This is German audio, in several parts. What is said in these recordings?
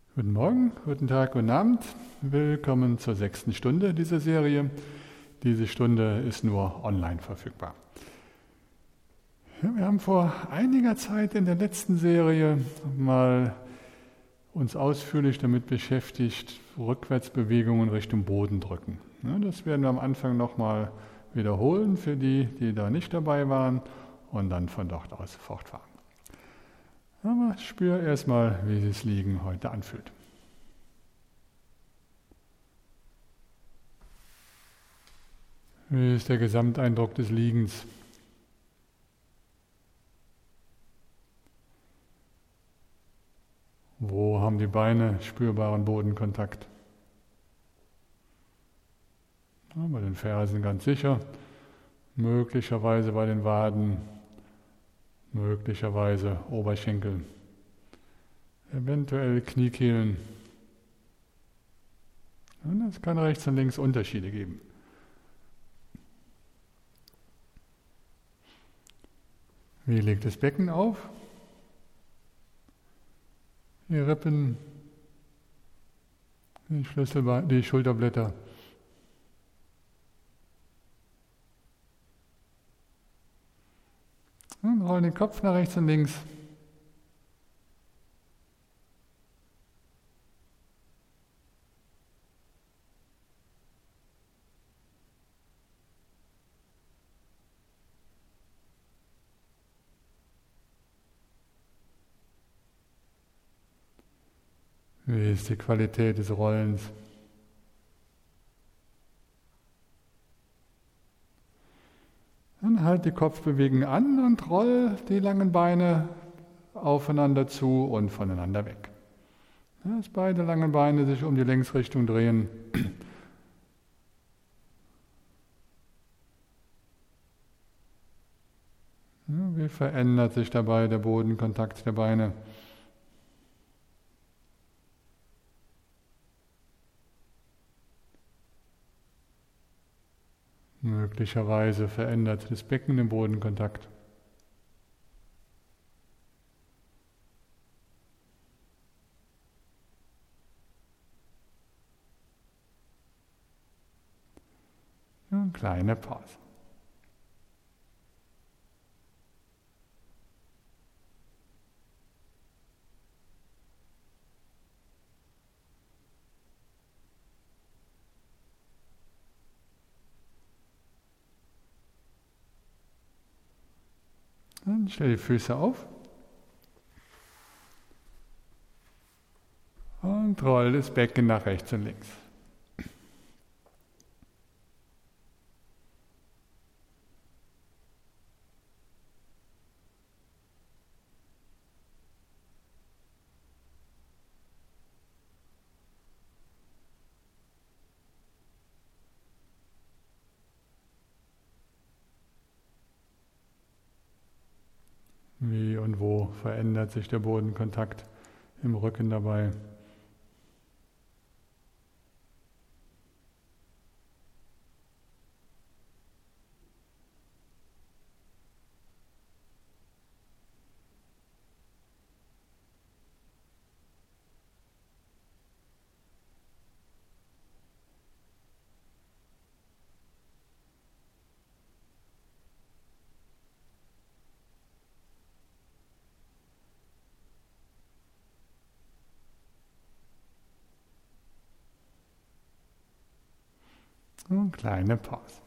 Guten Morgen, guten Tag, guten Abend. Willkommen zur 6. Stunde dieser Serie. Diese Stunde ist nur online verfügbar. Ja, wir haben vor einiger Zeit in der letzten Serie mal uns ausführlich damit beschäftigt, Rückwärtsbewegungen Richtung Boden drücken. Ja, das werden wir am Anfang nochmal wiederholen für die, die da nicht dabei waren und dann von dort aus fortfahren. Aber spür erstmal, wie das Liegen heute anfühlt. Wie ist der Gesamteindruck des Liegens? Wo haben die Beine spürbaren Bodenkontakt? Ja, bei den Fersen ganz sicher, möglicherweise bei den Waden, möglicherweise Oberschenkel, eventuell Kniekehlen. Und es kann rechts und links Unterschiede geben. Wie liegt das Becken auf? Die Rippen, die Schulterblätter. Und rollen den Kopf nach rechts und links. Wie ist die Qualität des Rollens? Dann halt die Kopfbewegung an und roll die langen Beine aufeinander zu und voneinander weg. Dass beide langen Beine sich um die Längsrichtung drehen. Wie verändert sich dabei der Bodenkontakt der Beine? Möglicherweise verändert das Becken den Bodenkontakt. Eine kleine Pause. Dann stell die Füße auf und roll das Becken nach rechts und links. Wie und wo verändert sich der Bodenkontakt im Rücken dabei? Eine kleine Pause.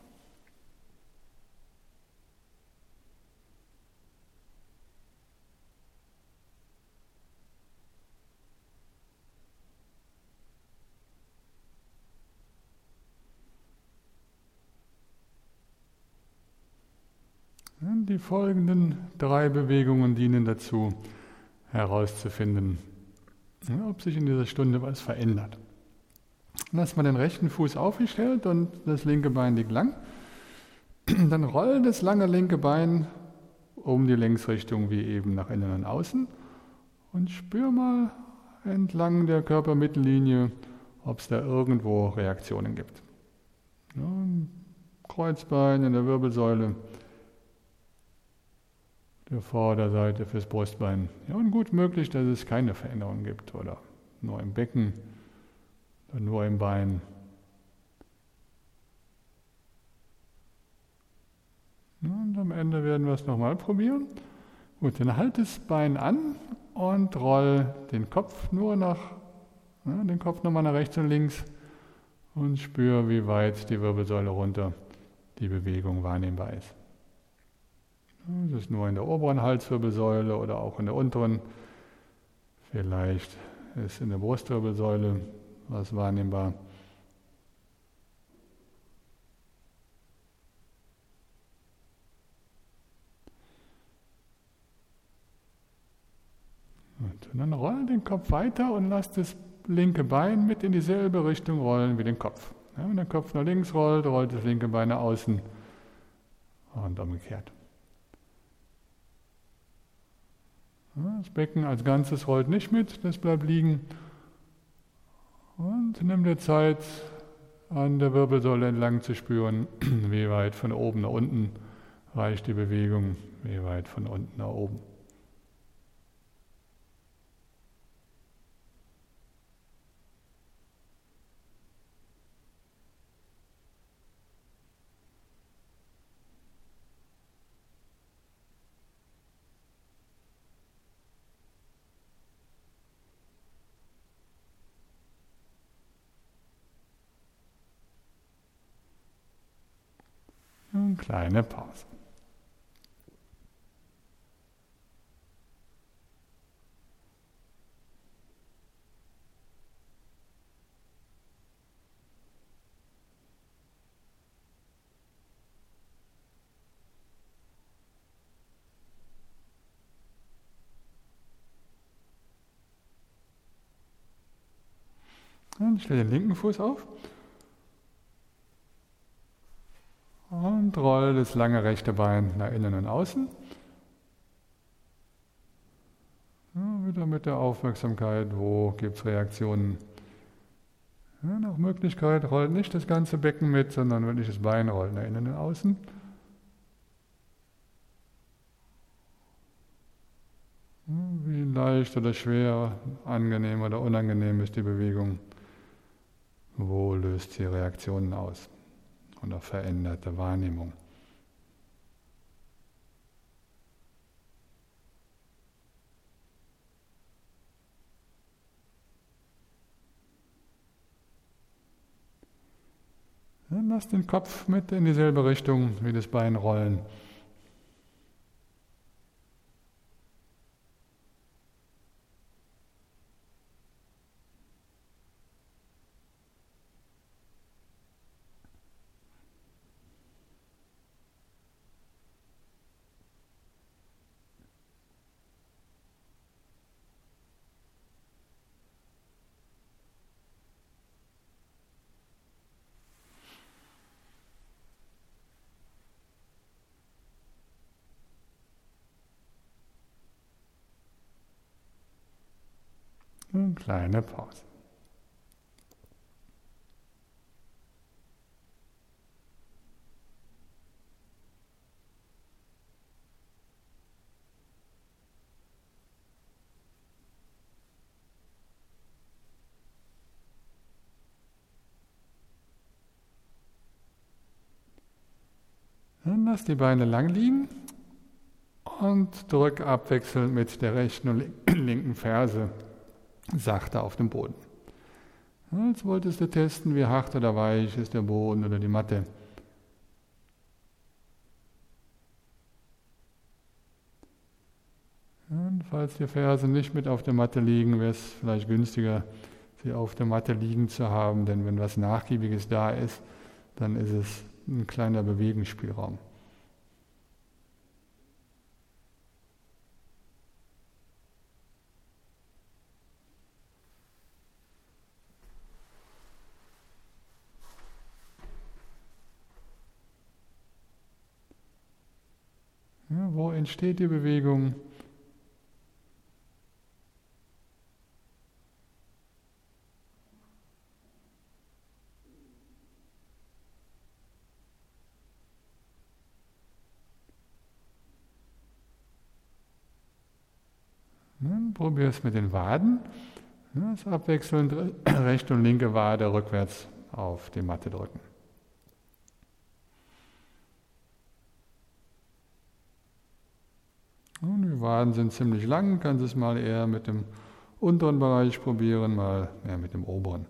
Und die folgenden 3 Bewegungen dienen dazu, herauszufinden, ob sich in dieser Stunde was verändert. Lass mal den rechten Fuß aufgestellt und das linke Bein liegt lang. Dann roll das lange linke Bein um die Längsrichtung wie eben nach innen und außen und spür mal entlang der Körpermittellinie, ob es da irgendwo Reaktionen gibt. Ja, Kreuzbein in der Wirbelsäule, der Vorderseite fürs Brustbein. Ja, und gut möglich, dass es keine Veränderung gibt oder nur im Becken, dann nur im Bein. Und am Ende werden wir es nochmal probieren. Gut, dann halt das Bein an und roll den Kopf nochmal nach rechts und links und spür, wie weit die Wirbelsäule runter die Bewegung wahrnehmbar ist. Das ist nur in der oberen Halswirbelsäule oder auch in der unteren. Vielleicht ist in der Brustwirbelsäule was wahrnehmbar. Und dann roll den Kopf weiter und lass das linke Bein mit in dieselbe Richtung rollen wie den Kopf. Ja, wenn der Kopf nach links rollt, rollt das linke Bein nach außen und umgekehrt. Ja, das Becken als Ganzes rollt nicht mit, das bleibt liegen. Und nimm dir Zeit, an der Wirbelsäule entlang zu spüren, wie weit von oben nach unten reicht die Bewegung, wie weit von unten nach oben. Eine kleine Pause. Und stell den linken Fuß auf und roll das lange rechte Bein nach innen und außen. Ja, wieder mit der Aufmerksamkeit, wo gibt es Reaktionen. Ja, nach Möglichkeit rollt nicht das ganze Becken mit, sondern wirklich das Bein rollt nach innen und außen. Ja, wie leicht oder schwer, angenehm oder unangenehm ist die Bewegung. Wo löst sie Reaktionen aus oder veränderte Wahrnehmung? Dann lass den Kopf mit in dieselbe Richtung wie das Bein rollen. Eine kleine Pause. Dann lass die Beine lang liegen und drück abwechselnd mit der rechten und linken Ferse sachte auf den Boden. Als wolltest du testen, wie hart oder weich ist der Boden oder die Matte. Und falls die Ferse nicht mit auf der Matte liegen, wäre es vielleicht günstiger, sie auf der Matte liegen zu haben, denn wenn was Nachgiebiges da ist, dann ist es ein kleiner Bewegungsspielraum. Ja, wo entsteht die Bewegung? Dann probier es mit den Waden. Das abwechselnd rechte und linke Wade rückwärts auf die Matte drücken. Und die Waden sind ziemlich lang, kannst es mal eher mit dem unteren Bereich probieren, mal mehr mit dem oberen.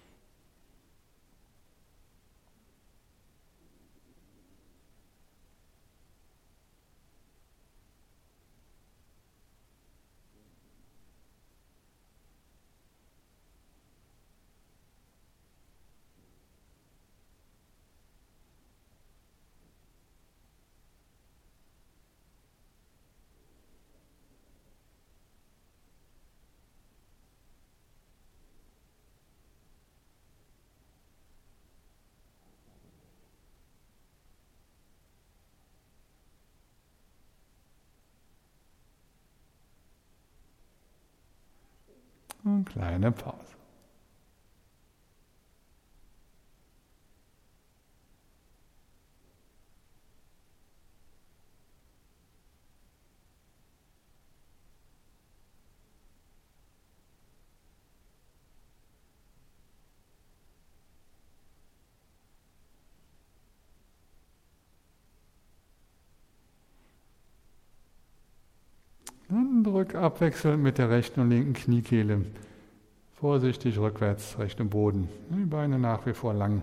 Und kleine Pause. Dann drück abwechselnd mit der rechten und linken Kniekehle. Vorsichtig rückwärts Richtung Boden. Die Beine nach wie vor lang.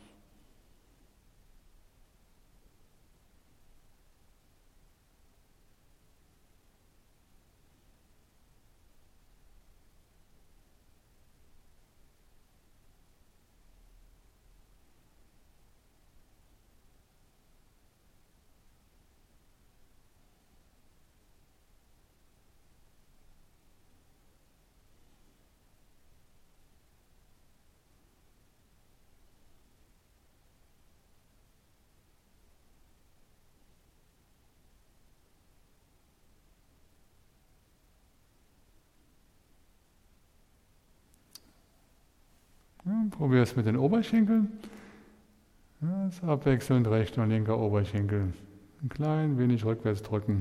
Ja, probier es mit den Oberschenkeln. Das abwechselnd rechter und linker Oberschenkel. Ein klein wenig rückwärts drücken.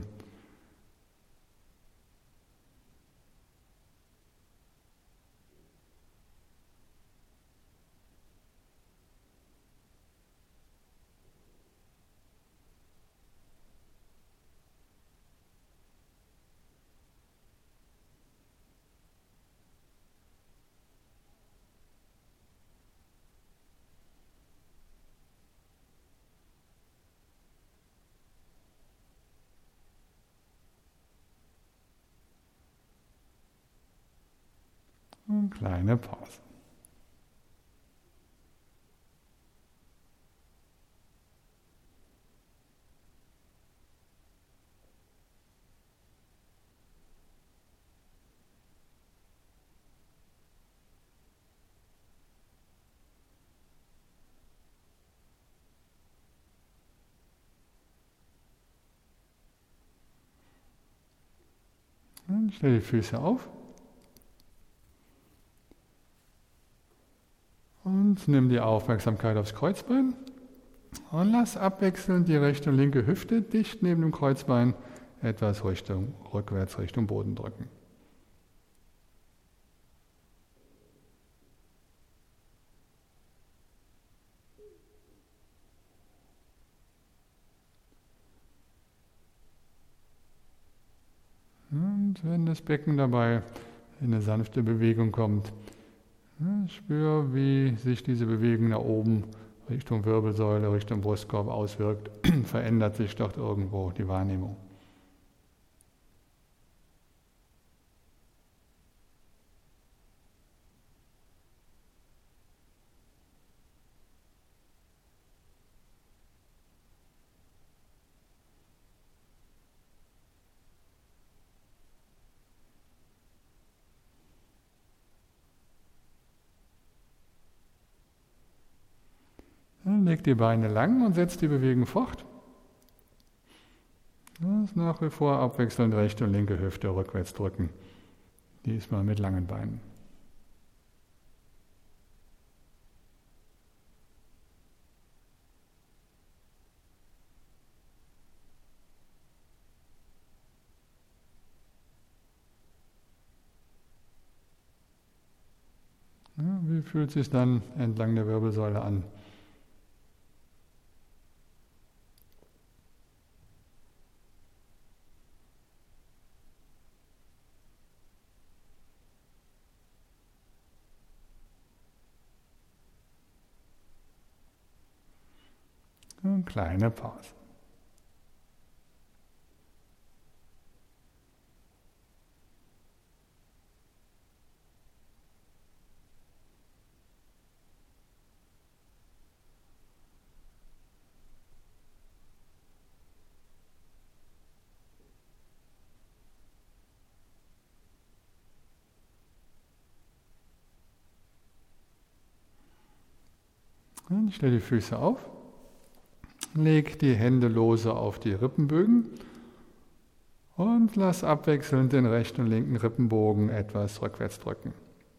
Und kleine Pause. Dann stell die Füße auf. Und nimm die Aufmerksamkeit aufs Kreuzbein und lass abwechselnd die rechte und linke Hüfte dicht neben dem Kreuzbein etwas rückwärts Richtung Boden drücken. Und wenn das Becken dabei in eine sanfte Bewegung kommt, spür, wie sich diese Bewegung nach oben Richtung Wirbelsäule, Richtung Brustkorb auswirkt. Verändert sich dort irgendwo die Wahrnehmung. Dann leg die Beine lang und setz die Bewegung fort. Das ist nach wie vor abwechselnd rechte und linke Hüfte rückwärts drücken. Diesmal mit langen Beinen. Wie fühlt es sich dann entlang der Wirbelsäule an? Eine kleine Pause. Und stell die Füße auf, leg die Hände lose auf die Rippenbögen und lass abwechselnd den rechten und linken Rippenbogen etwas rückwärts drücken.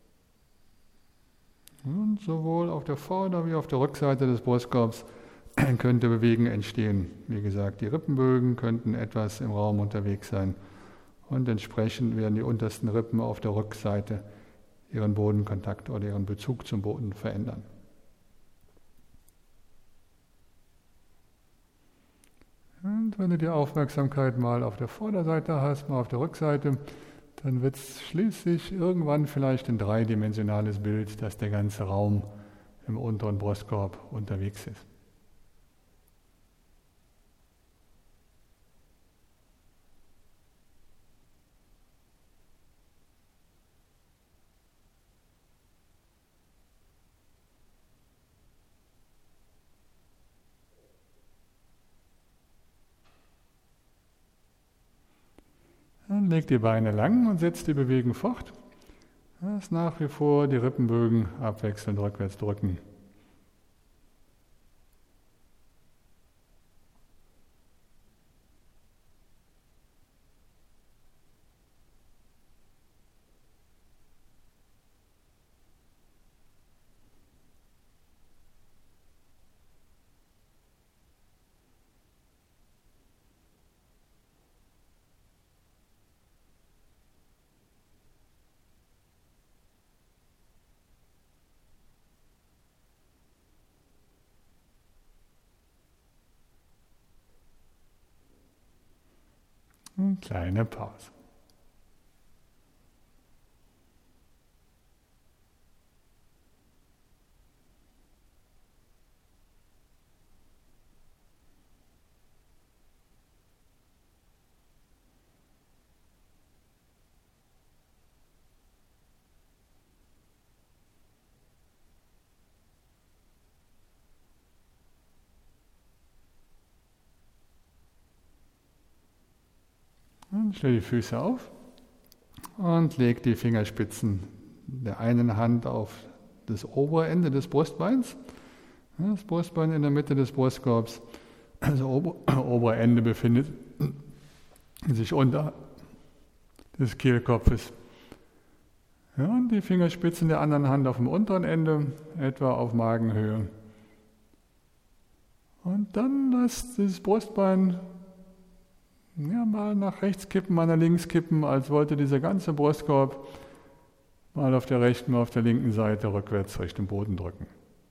Und sowohl auf der Vorder- wie auf der Rückseite des Brustkorbs könnte Bewegung entstehen. Wie gesagt, die Rippenbögen könnten etwas im Raum unterwegs sein und entsprechend werden die untersten Rippen auf der Rückseite ihren Bodenkontakt oder ihren Bezug zum Boden verändern. Und wenn du die Aufmerksamkeit mal auf der Vorderseite hast, mal auf der Rückseite, dann wird es schließlich irgendwann vielleicht ein dreidimensionales Bild, dass der ganze Raum im unteren Brustkorb unterwegs ist. Dann leg die Beine lang und setz die Bewegung fort. Lass nach wie vor die Rippenbögen abwechselnd rückwärts drücken. Und kleine Pause. Und stell die Füße auf und leg die Fingerspitzen der einen Hand auf das obere Ende des Brustbeins. Das Brustbein in der Mitte des Brustkorbs. Das obere Ende befindet sich unter des Kehlkopfes. Ja, und die Fingerspitzen der anderen Hand auf dem unteren Ende, etwa auf Magenhöhe. Und dann lass das Brustbein mal nach rechts kippen, mal nach links kippen, als wollte dieser ganze Brustkorb mal auf der rechten, mal auf der linken Seite rückwärts Richtung Boden drücken.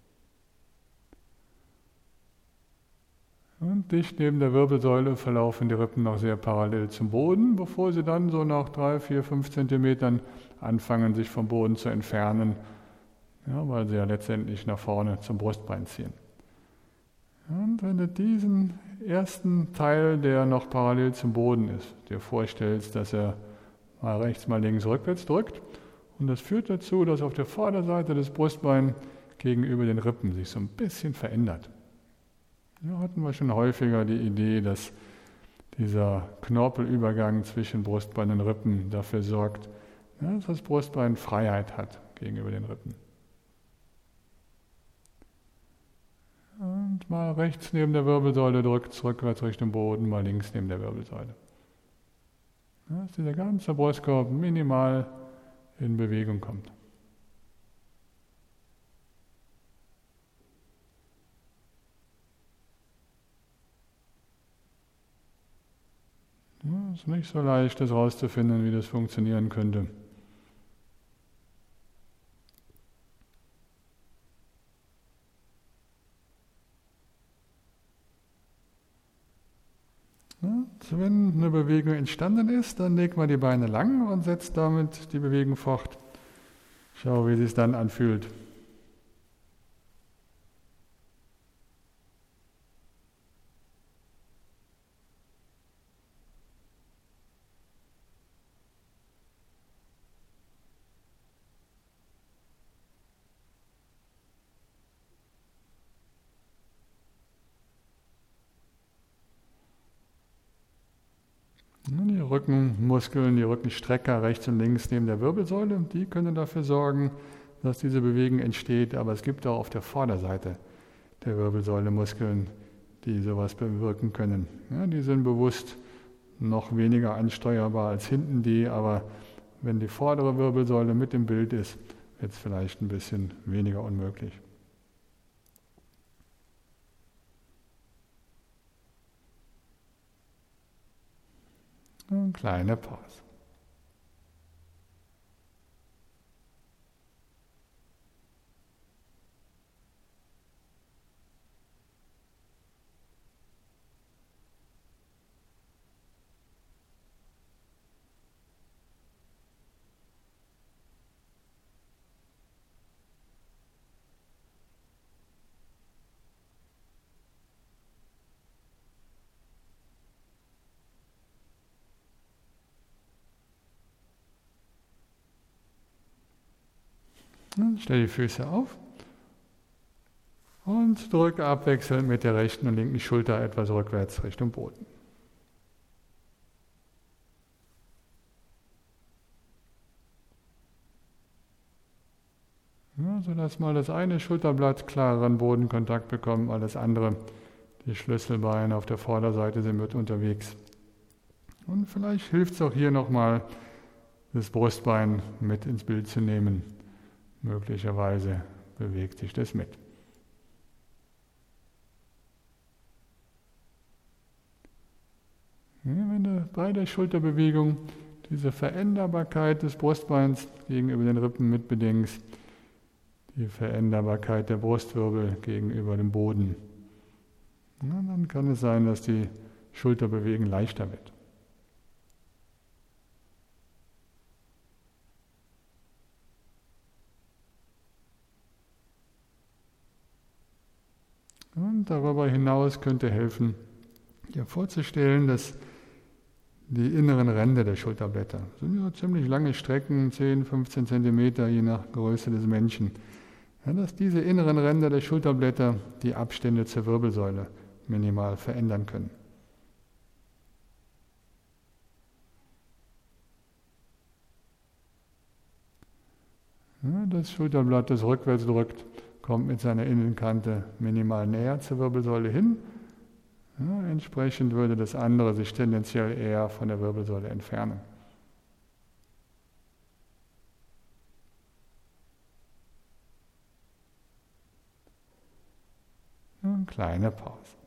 Und dicht neben der Wirbelsäule verlaufen die Rippen noch sehr parallel zum Boden, bevor sie dann so nach 3, 4, 5 Zentimetern anfangen, sich vom Boden zu entfernen, ja, weil sie ja letztendlich nach vorne zum Brustbein ziehen. Und wenn du diesen ersten Teil, der noch parallel zum Boden ist, dir vorstellst, dass er mal rechts, mal links rückwärts drückt, und das führt dazu, dass auf der Vorderseite das Brustbein gegenüber den Rippen sich so ein bisschen verändert. Ja, hatten wir schon häufiger die Idee, dass dieser Knorpelübergang zwischen Brustbein und Rippen dafür sorgt, dass das Brustbein Freiheit hat gegenüber den Rippen. Und mal rechts neben der Wirbelsäule drückt es rückwärts Richtung Boden, mal links neben der Wirbelsäule. Dass dieser ganze Brustkorb minimal in Bewegung kommt. Ja, ist nicht so leicht, das rauszufinden, wie das funktionieren könnte. wenn eine Bewegung entstanden ist, dann legt man die Beine lang und setzt damit die Bewegung fort. Schau, wie es sich dann anfühlt. Die Rückenmuskeln, die Rückenstrecker rechts und links neben der Wirbelsäule, die können dafür sorgen, dass diese Bewegung entsteht. Aber es gibt auch auf der Vorderseite der Wirbelsäule Muskeln, die sowas bewirken können. Ja, die sind bewusst noch weniger ansteuerbar als hinten die, aber wenn die vordere Wirbelsäule mit im Bild ist, wird es vielleicht ein bisschen weniger unmöglich. Eine kleine Pause. Stell die Füße auf und drücke abwechselnd mit der rechten und linken Schulter etwas rückwärts Richtung Boden. Ja, sodass mal das eine Schulterblatt klareren Bodenkontakt bekommt, alles andere, die Schlüsselbeine auf der Vorderseite sind mit unterwegs. Und vielleicht hilft es auch hier nochmal, das Brustbein mit ins Bild zu nehmen. Möglicherweise bewegt sich das mit. Ja, wenn du bei der Schulterbewegung diese Veränderbarkeit des Brustbeins gegenüber den Rippen mitbedenkst, die Veränderbarkeit der Brustwirbel gegenüber dem Boden, ja, dann kann es sein, dass die Schulterbewegung leichter wird. Und darüber hinaus könnte helfen, dir vorzustellen, dass die inneren Ränder der Schulterblätter, das sind ja ziemlich lange Strecken, 10, 15 Zentimeter, je nach Größe des Menschen, ja, dass diese inneren Ränder der Schulterblätter die Abstände zur Wirbelsäule minimal verändern können. Ja, das Schulterblatt, das rückwärts drückt, kommt mit seiner Innenkante minimal näher zur Wirbelsäule hin. Ja, entsprechend würde das andere sich tendenziell eher von der Wirbelsäule entfernen. Ja, eine kleine Pause.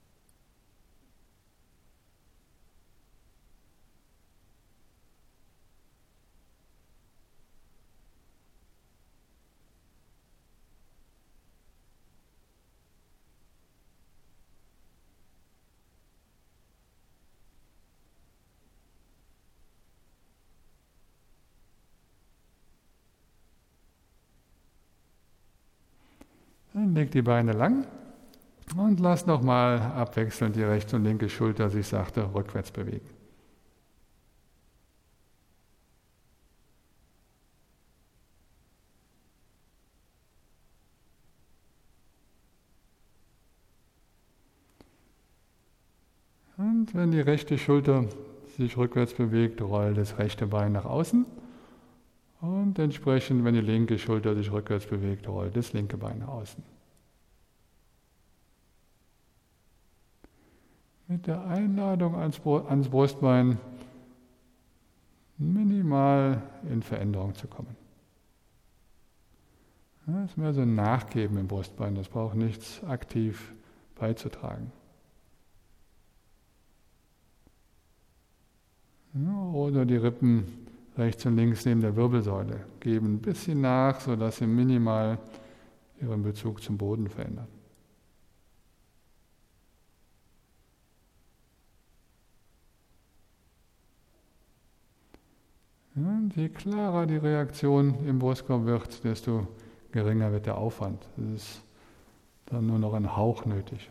Dann leg die Beine lang und lass nochmal abwechselnd die rechte und linke Schulter sich sachte rückwärts bewegen. Und wenn die rechte Schulter sich rückwärts bewegt, roll das rechte Bein nach außen. Und entsprechend, wenn die linke Schulter sich rückwärts bewegt, rollt das linke Bein nach außen. Mit der Einladung ans Brustbein minimal in Veränderung zu kommen. Das ist mehr so ein Nachgeben im Brustbein, das braucht nichts aktiv beizutragen. Oder die Rippen rechts und links neben der Wirbelsäule geben ein bisschen nach, sodass sie minimal ihren Bezug zum Boden verändern. Und je klarer die Reaktion im Brustkorb wird, desto geringer wird der Aufwand. Es ist dann nur noch ein Hauch nötig.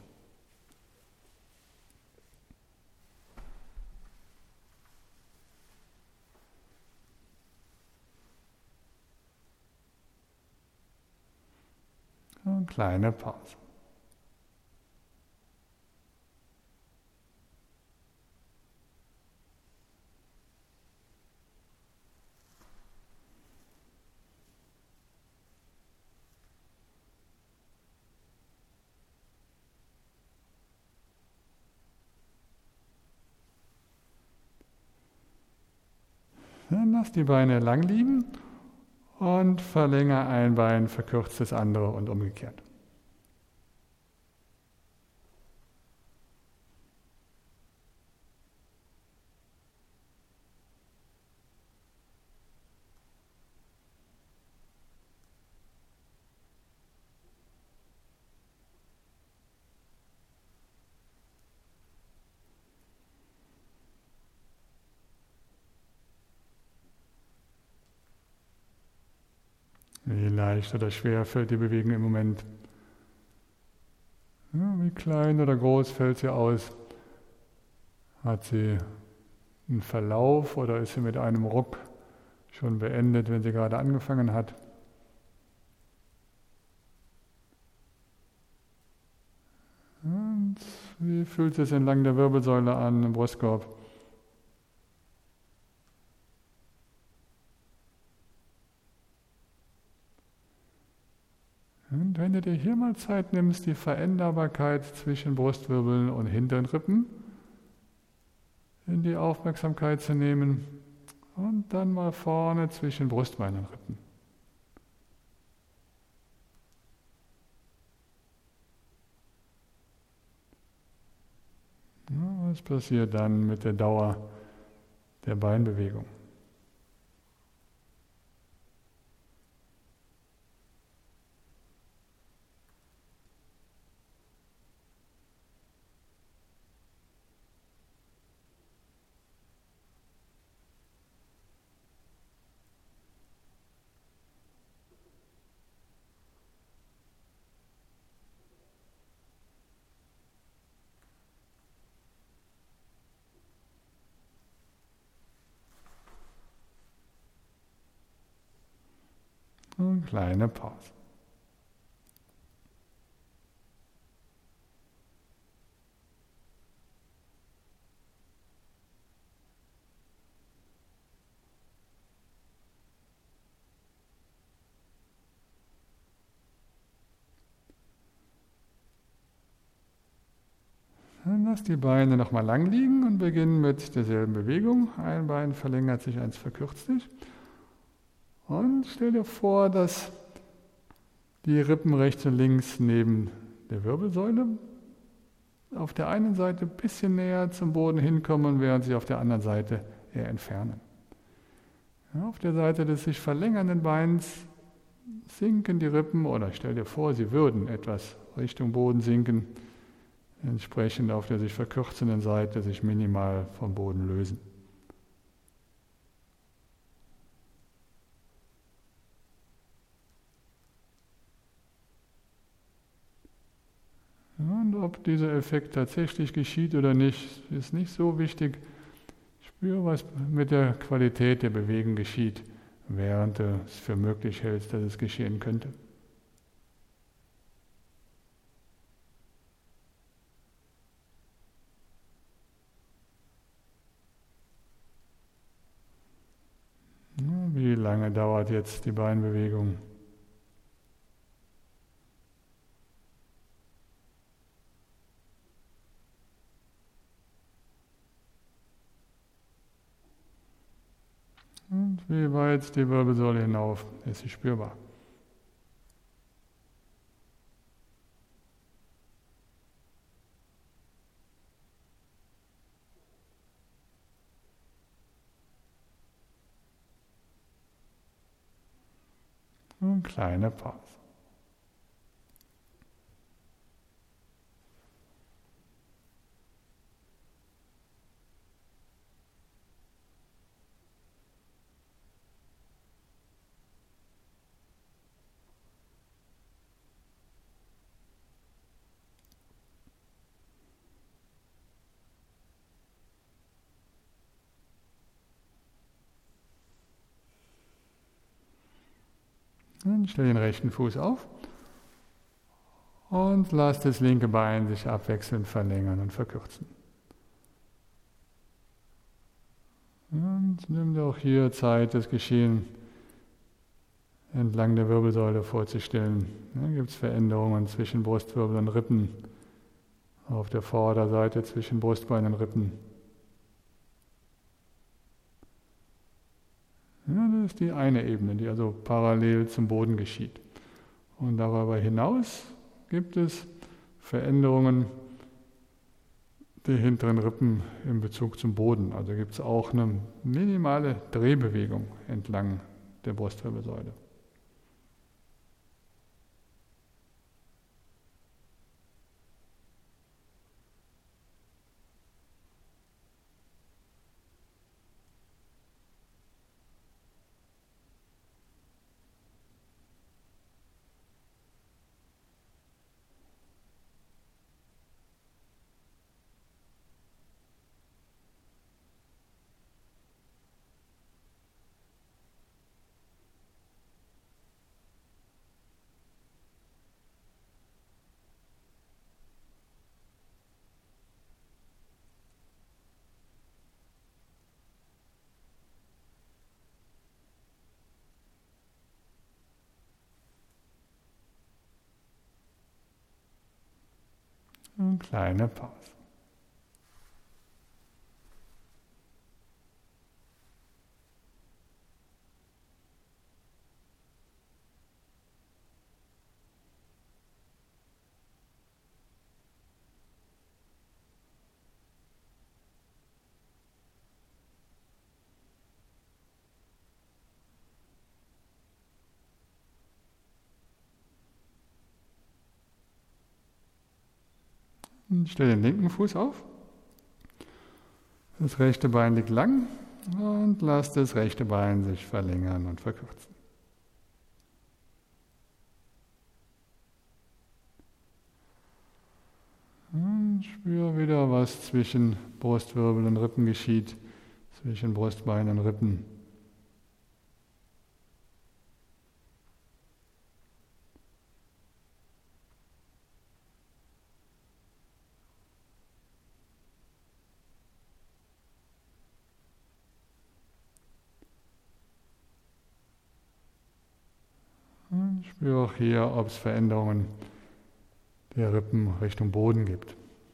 Eine kleine Pause. Dann lass die Beine lang liegen und verlängere ein Bein, verkürzt das andere und umgekehrt. Wie leicht oder schwer fällt die Bewegung im Moment? Ja, wie klein oder groß fällt sie aus? Hat sie einen Verlauf oder ist sie mit einem Ruck schon beendet, wenn sie gerade angefangen hat? Und wie fühlt es entlang der Wirbelsäule an im Brustkorb? Und wenn du dir hier mal Zeit nimmst, die Veränderbarkeit zwischen Brustwirbeln und hinteren Rippen in die Aufmerksamkeit zu nehmen und dann mal vorne zwischen Brustbein und Rippen. Ja, was passiert dann mit der Dauer der Beinbewegung? Eine kleine Pause. Dann lass die Beine nochmal lang liegen und beginnen mit derselben Bewegung. Ein Bein verlängert sich, eins verkürzt sich. Und stell dir vor, dass die Rippen rechts und links neben der Wirbelsäule auf der einen Seite ein bisschen näher zum Boden hinkommen, während sie auf der anderen Seite eher entfernen. Ja, auf der Seite des sich verlängernden Beins sinken die Rippen, oder stell dir vor, sie würden etwas Richtung Boden sinken, entsprechend auf der sich verkürzenden Seite sich minimal vom Boden lösen. Ja, und ob dieser Effekt tatsächlich geschieht oder nicht, ist nicht so wichtig. Spür, was mit der Qualität der Bewegung geschieht, während du es für möglich hältst, dass es geschehen könnte. Ja, wie lange dauert jetzt die Beinbewegung? Und wie weit die Wirbelsäule hinauf ist sie spürbar? Eine kleine Pause. Dann stell den rechten Fuß auf und lass das linke Bein sich abwechselnd verlängern und verkürzen. Und nimm dir auch hier Zeit, das Geschehen entlang der Wirbelsäule vorzustellen. Da gibt es Veränderungen zwischen Brustwirbel und Rippen, auf der Vorderseite zwischen Brustbein und Rippen. Ja, das ist die eine Ebene, die also parallel zum Boden geschieht. Und darüber hinaus gibt es Veränderungen der hinteren Rippen in Bezug zum Boden. Also gibt es auch eine minimale Drehbewegung entlang der Brustwirbelsäule. Eine kleine Pause. Und stell den linken Fuß auf. Das rechte Bein liegt lang und lass das rechte Bein sich verlängern und verkürzen. Und spür wieder, was zwischen Brustwirbel und Rippen geschieht, zwischen Brustbein und Rippen. Und spüre auch hier, ob es Veränderungen der Rippen Richtung Boden gibt.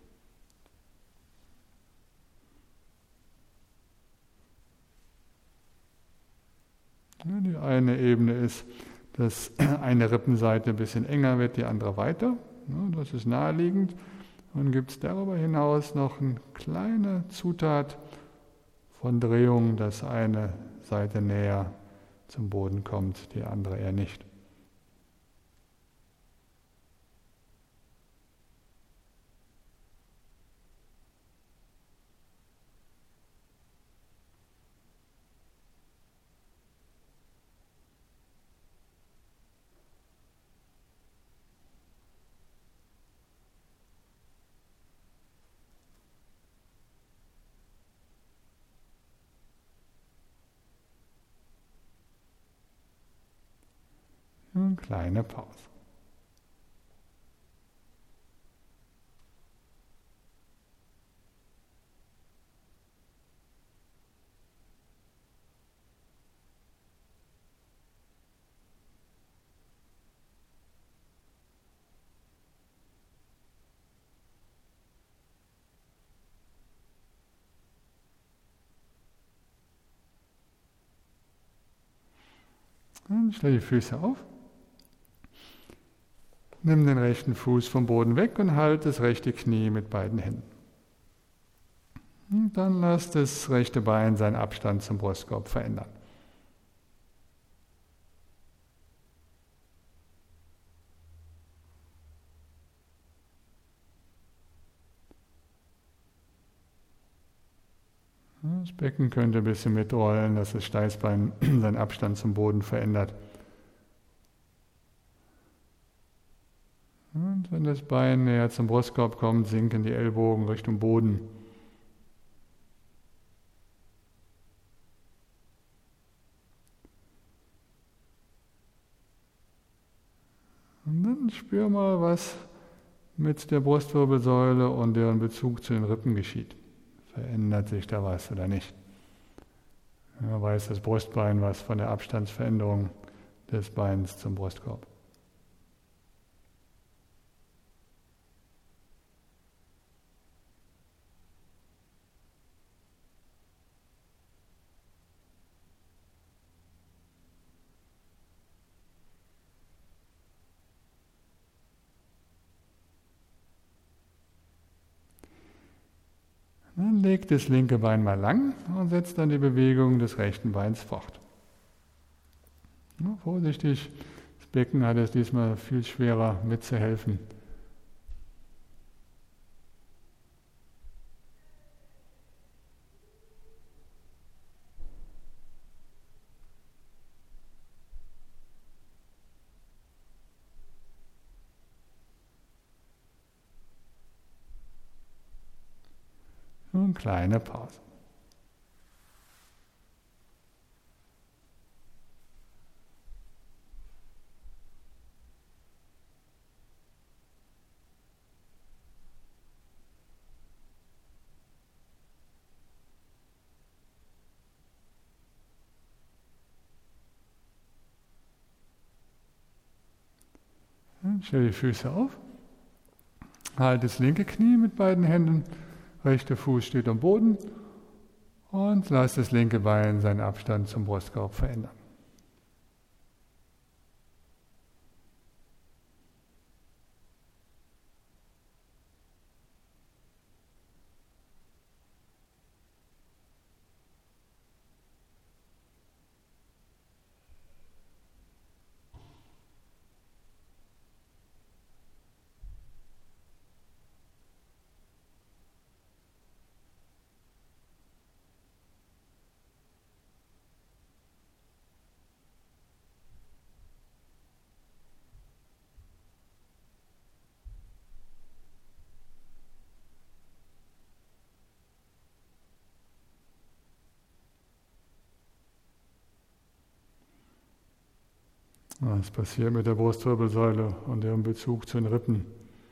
Ja, die eine Ebene ist, dass eine Rippenseite ein bisschen enger wird, die andere weiter. Ja, das ist naheliegend. Und gibt es darüber hinaus noch eine kleine Zutat von Drehung, dass eine Seite näher zum Boden kommt, die andere eher nicht. Eine kleine Pause. Und stell die Füße auf. Nimm den rechten Fuß vom Boden weg und halt das rechte Knie mit beiden Händen. Und dann lass das rechte Bein seinen Abstand zum Brustkorb verändern. Das Becken könnte ein bisschen mitrollen, dass das Steißbein seinen Abstand zum Boden verändert. Und wenn das Bein näher zum Brustkorb kommt, sinken die Ellbogen Richtung Boden. Spür mal, was mit der Brustwirbelsäule und deren Bezug zu den Rippen geschieht. Verändert sich da was oder nicht? Ja, weiß das Brustbein was von der Abstandsveränderung des Beins zum Brustkorb? Dann legt das linke Bein mal lang und setzt dann die Bewegung des rechten Beins fort. Ja, vorsichtig, das Becken hat es diesmal viel schwerer mitzuhelfen. Und kleine Pause. Stell die Füße auf, halt das linke Knie mit beiden Händen, rechter Fuß steht am Boden und lass das linke Bein seinen Abstand zum Brustkorb verändern. Was passiert mit der Brustwirbelsäule und ihrem Bezug zu den Rippen?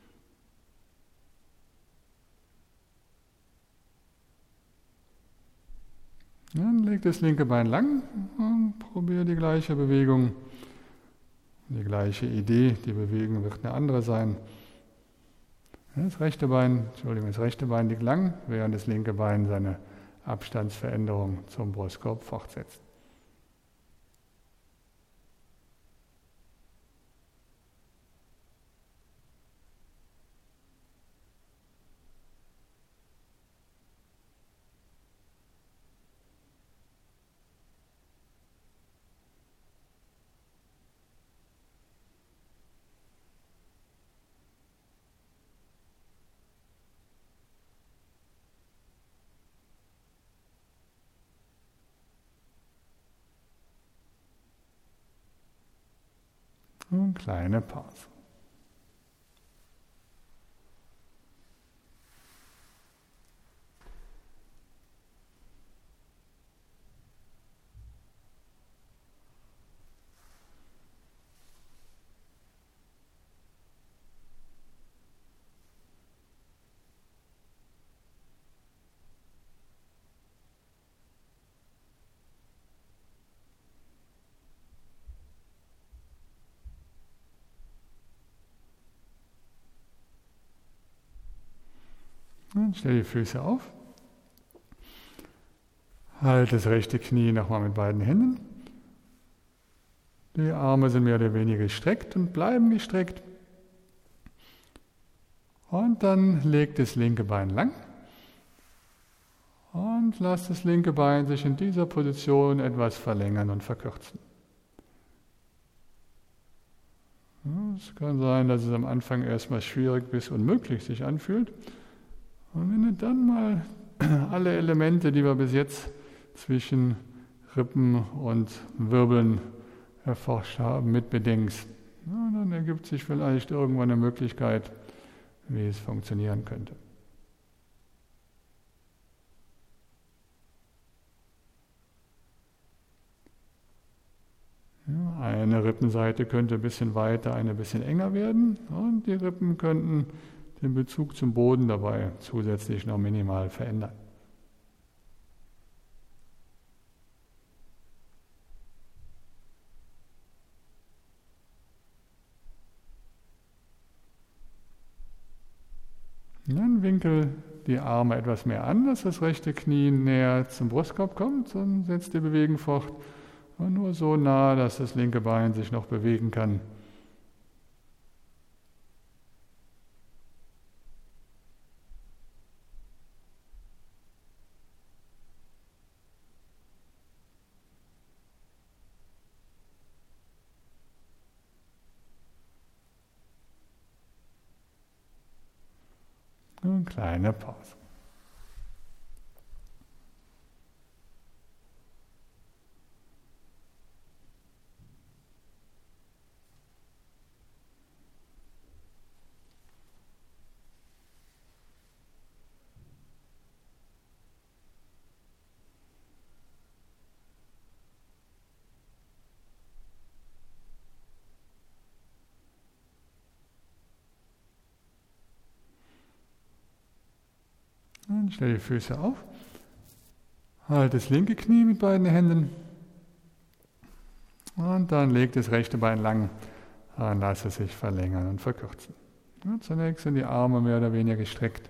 Dann leg das linke Bein lang und probiere die gleiche Bewegung, die gleiche Idee. Die Bewegung wird eine andere sein. Das rechte Bein liegt lang, während das linke Bein seine Abstandsveränderung zum Brustkorb fortsetzt. Und kleine Pause. Und stell die Füße auf. Halt das rechte Knie nochmal mit beiden Händen. Die Arme sind mehr oder weniger gestreckt und bleiben gestreckt. Und dann leg das linke Bein lang. Und lass das linke Bein sich in dieser Position etwas verlängern und verkürzen. Es kann sein, dass es am Anfang erstmal schwierig bis unmöglich sich anfühlt. Und wenn du dann mal alle Elemente, die wir bis jetzt zwischen Rippen und Wirbeln erforscht haben, mit bedenkst, dann ergibt sich vielleicht irgendwann eine Möglichkeit, wie es funktionieren könnte. Ja, Eine Rippenseite könnte ein bisschen weiter, eine ein bisschen enger werden und die Rippen könnten den Bezug zum Boden dabei zusätzlich noch minimal verändern. Dann winkel die Arme etwas mehr an, dass das rechte Knie näher zum Brustkorb kommt und setzt die Bewegung fort. Und nur so nah, dass das linke Bein sich noch bewegen kann. Eine kleine Pause. Und stell die Füße auf. Halt das linke Knie mit beiden Händen. Und dann leg das rechte Bein lang und lass es sich verlängern und verkürzen. Ja, zunächst sind die Arme mehr oder weniger gestreckt.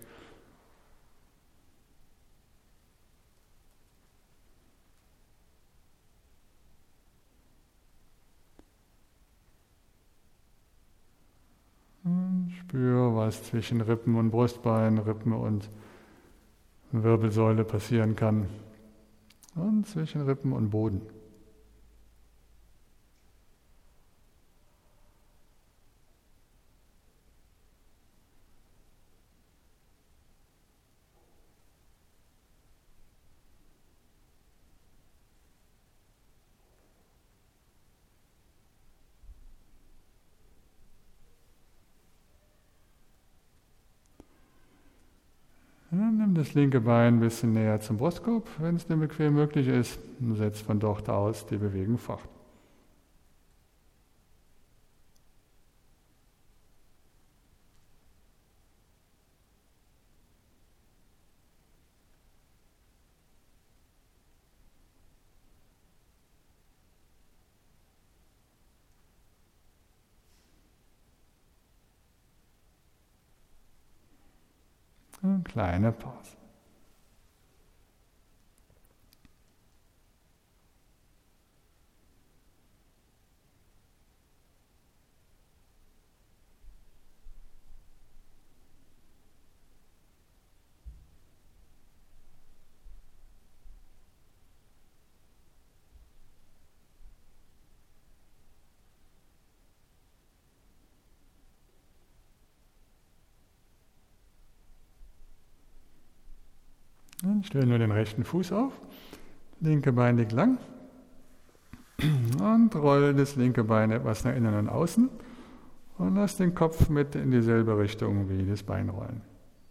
Und spür, was zwischen Rippen und Brustbein, Rippen und Wirbelsäule passieren kann. Und zwischen Rippen und Boden. Dann nimm das linke Bein ein bisschen näher zum Brustkorb, wenn es dir bequem möglich ist, und setz von dort aus die Bewegung fort. Eine kleine Pause. Und stell nur den rechten Fuß auf, linke Bein liegt lang und roll das linke Bein etwas nach innen und außen und lass den Kopf mit in dieselbe Richtung wie das Bein rollen.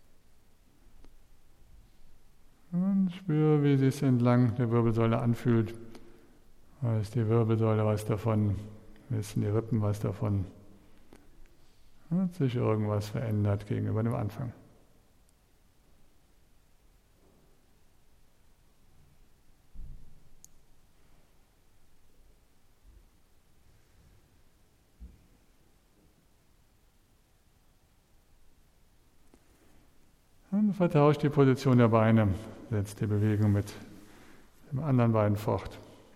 Und spür, wie es sich entlang der Wirbelsäule anfühlt. Weiß die Wirbelsäule was davon, wissen die Rippen was davon. Hat sich irgendwas verändert gegenüber dem Anfang. Und vertauscht die Position der Beine, setzt die Bewegung mit dem anderen Bein fort.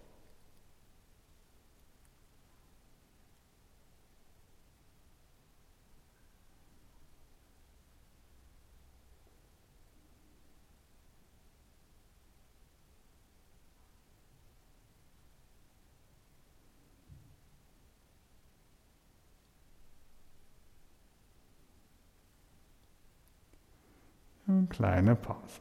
Eine kleine Pause.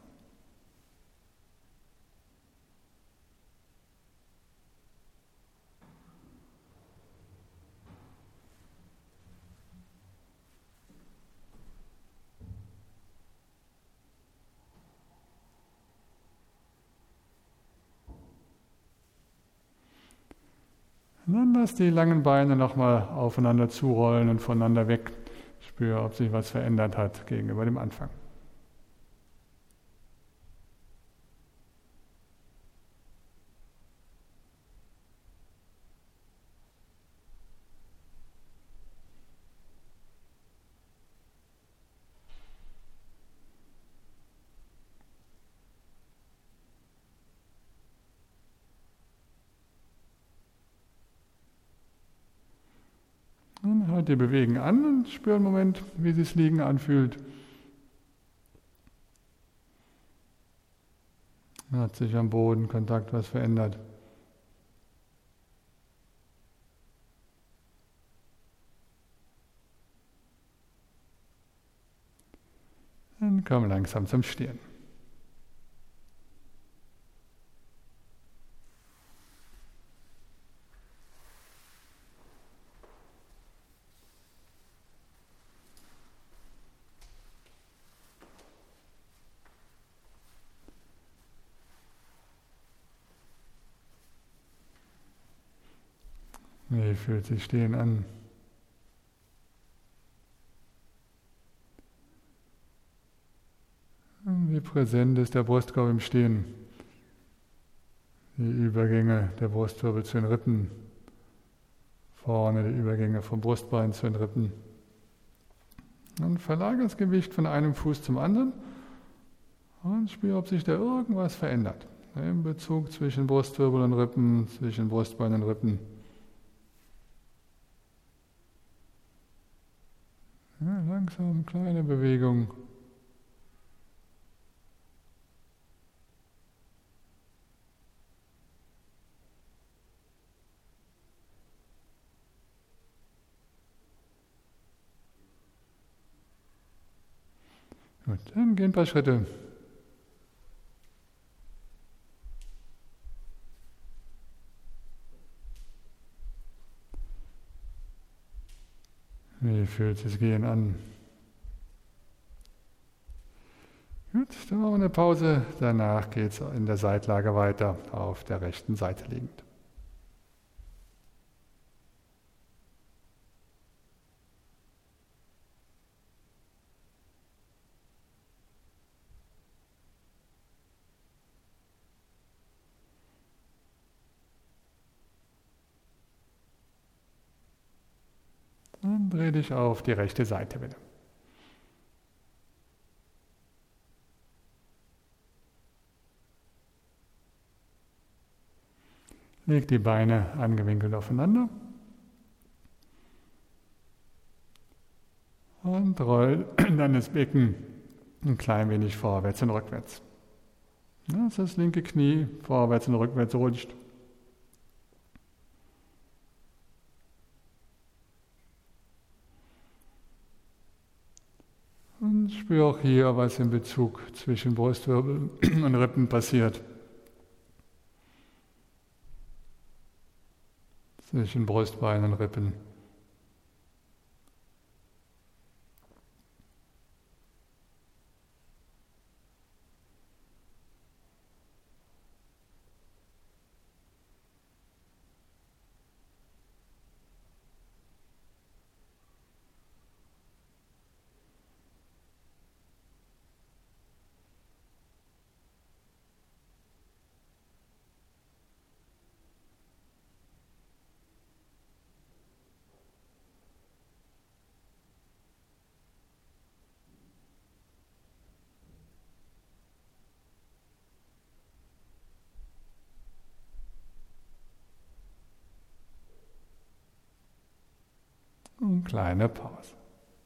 Und dann lass die langen Beine nochmal aufeinander zurollen und voneinander weg. Spür, ob sich was verändert hat gegenüber dem Anfang. Und halt die Bewegen an und spür einen Moment, wie sich Liegen anfühlt. Hat sich am Bodenkontakt was verändert? Dann komm langsam zum Stehen. Wie fühlt sich Stehen an? Wie präsent ist der Brustkorb im Stehen? Die Übergänge der Brustwirbel zu den Rippen. Vorne die Übergänge vom Brustbein zu den Rippen. Und verlagere das Gewicht von einem Fuß zum anderen und spüre, ob sich da irgendwas verändert. Im Bezug zwischen Brustwirbel und Rippen, zwischen Brustbein und Rippen. Ja, langsam, kleine Bewegung. Gut, dann gehen ein paar Schritte. Wie fühlt sich das Gehen an? Gut, dann machen wir eine Pause. Danach geht es in der Seitlage weiter, auf der rechten Seite liegend. Dann dreh dich auf die rechte Seite wieder. Leg die Beine angewinkelt aufeinander und roll dann das Becken ein klein wenig vorwärts und rückwärts. Dass das linke Knie vorwärts und rückwärts rutscht. Und spüre auch hier, was im Bezug zwischen Brustwirbel und Rippen passiert. Zwischen Brustbein und Rippen. Und kleine Pause.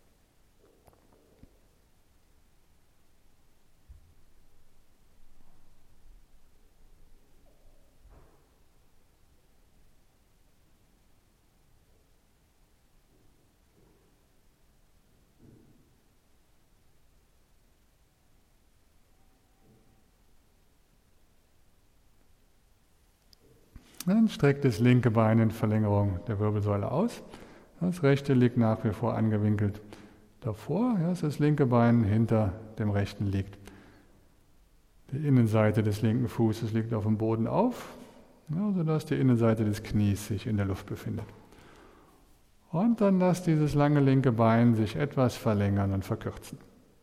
Dann streckt das linke Bein in Verlängerung der Wirbelsäule aus. Das rechte liegt nach wie vor angewinkelt davor, dass das linke Bein hinter dem rechten liegt. Die Innenseite des linken Fußes liegt auf dem Boden auf. ja, sodass die Innenseite des Knies sich in der Luft befindet. Und dann lass dieses lange linke Bein sich etwas verlängern und verkürzen.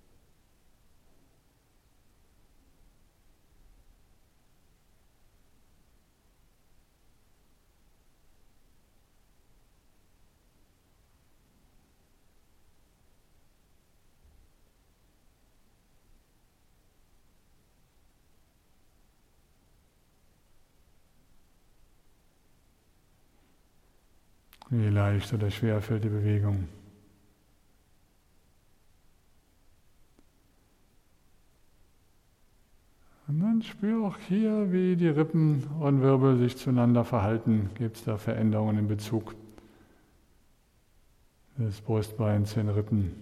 Wie leicht oder schwer fällt die Bewegung. Und dann spür auch hier, wie die Rippen und Wirbel sich zueinander verhalten. Gibt es da Veränderungen im Bezug des Brustbeins zu den Rippen?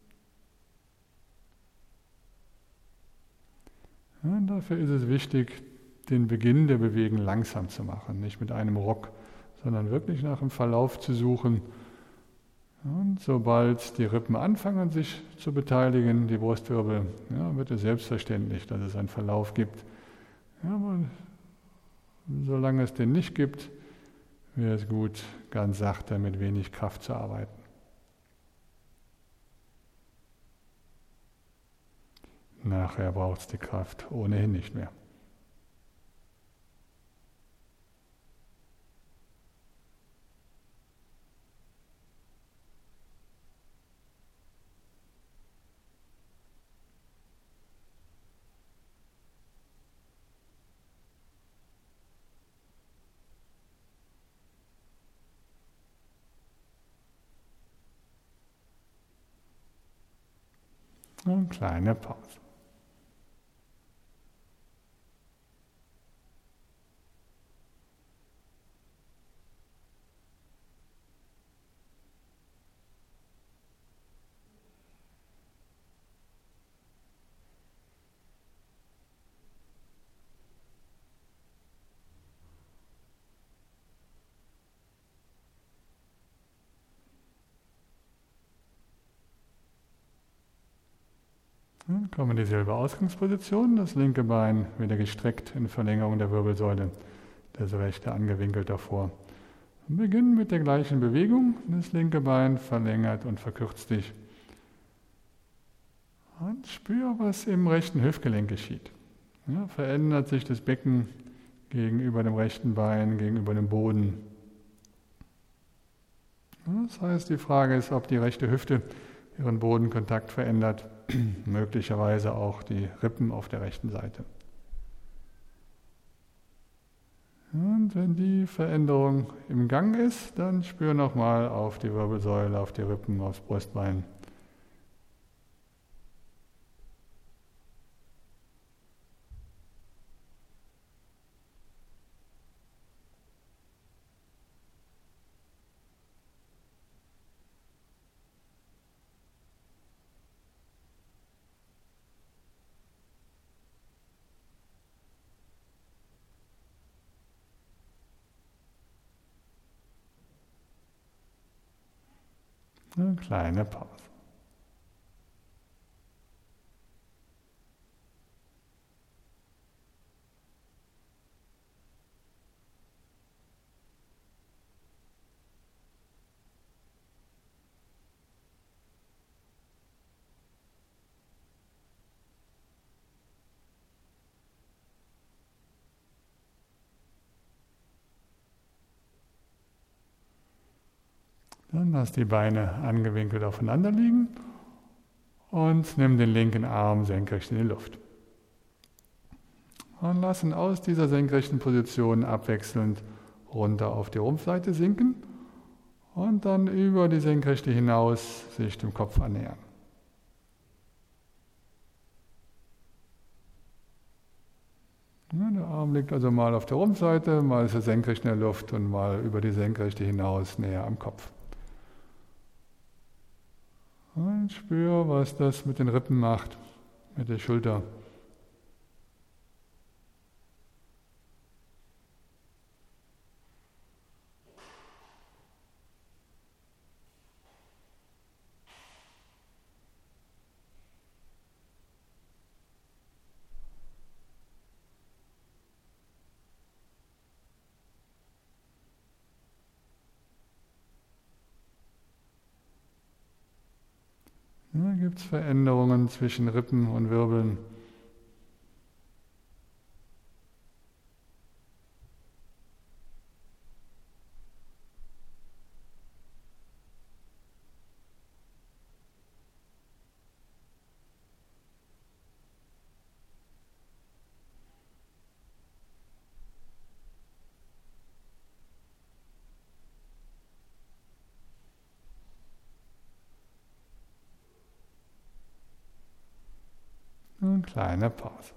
Ja, und dafür ist es wichtig, den Beginn der Bewegung langsam zu machen, nicht mit einem Ruck, sondern wirklich nach dem Verlauf zu suchen. Und sobald die Rippen anfangen, sich zu beteiligen, die Brustwirbel, ja, wird es selbstverständlich, dass es einen Verlauf gibt. Ja, aber solange es den nicht gibt, wäre es gut, ganz sachte mit wenig Kraft zu arbeiten. Nachher braucht es die Kraft ohnehin nicht mehr. Eine kleine Pause. Dann kommen in dieselbe Ausgangsposition, das linke Bein wieder gestreckt in Verlängerung der Wirbelsäule, das rechte angewinkelt davor. Und beginnen mit der gleichen Bewegung, das linke Bein verlängert und verkürzt dich. Und spür, was im rechten Hüftgelenk geschieht. Ja, verändert sich das Becken gegenüber dem rechten Bein, gegenüber dem Boden. Ja, das heißt, die Frage ist, ob die rechte Hüfte ihren Bodenkontakt verändert, möglicherweise auch die Rippen auf der rechten Seite. Und wenn die Veränderung im Gang ist, dann spür nochmal auf die Wirbelsäule, auf die Rippen, aufs Brustbein. Eine kleine Pause. Dann lass die Beine angewinkelt aufeinander liegen und nimm den linken Arm senkrecht in die Luft. Und lassen aus dieser senkrechten Position abwechselnd runter auf die Rumpfseite sinken und dann über die Senkrechte hinaus sich dem Kopf annähern. Ja, der Arm liegt also mal auf der Rumpfseite, mal ist er senkrecht in der Luft und mal über die Senkrechte hinaus näher am Kopf. Und spür, was das mit den Rippen macht, mit der Schulter. Ja, gibt es Veränderungen zwischen Rippen und Wirbeln? Eine kleine Pause.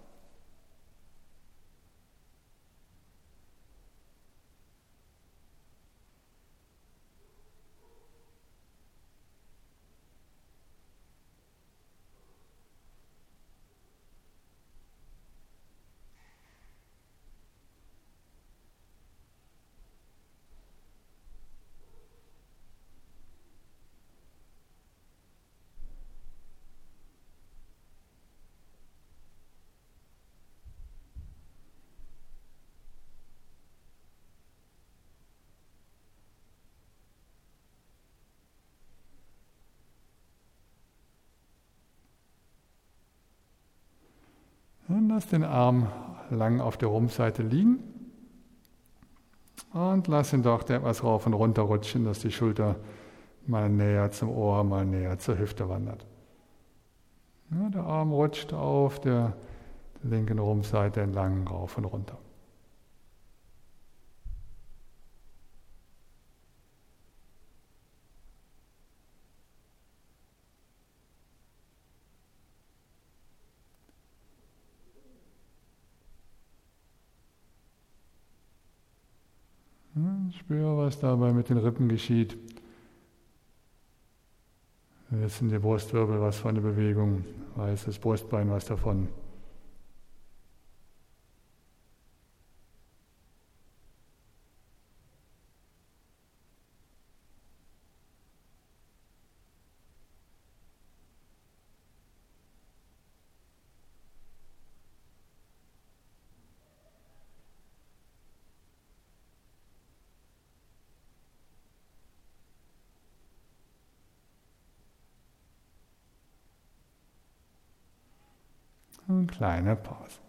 Und lass den Arm lang auf der Rumpfseite liegen und lass ihn dort etwas rauf und runter rutschen, dass die Schulter mal näher zum Ohr, mal näher zur Hüfte wandert. Ja, der Arm rutscht auf der linken Rumpfseite entlang rauf und runter. Ja, spür, was dabei mit den Rippen geschieht. Jetzt sind die Brustwirbel was von der Bewegung, weiß das Brustbein was davon. Eine kleine Pause.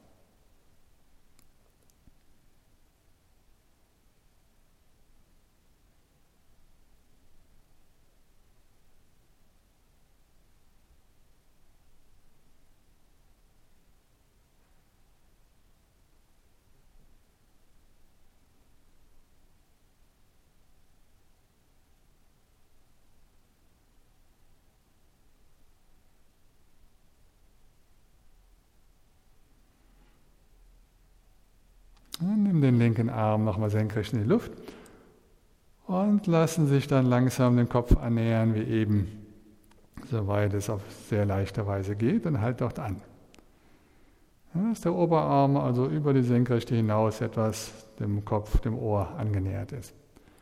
Und nimm den linken Arm nochmal senkrecht in die Luft und lassen sich dann langsam den Kopf annähern, wie eben, soweit es auf sehr leichte Weise geht, und halt dort an. Ja, dass der Oberarm also über die Senkrechte hinaus etwas dem Kopf, dem Ohr angenähert ist.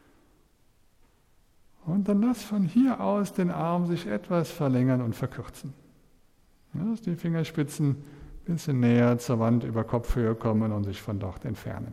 Und dann lass von hier aus den Arm sich etwas verlängern und verkürzen. Ja, dass die Fingerspitzen ein bisschen näher zur Wand über Kopfhöhe kommen und sich von dort entfernen.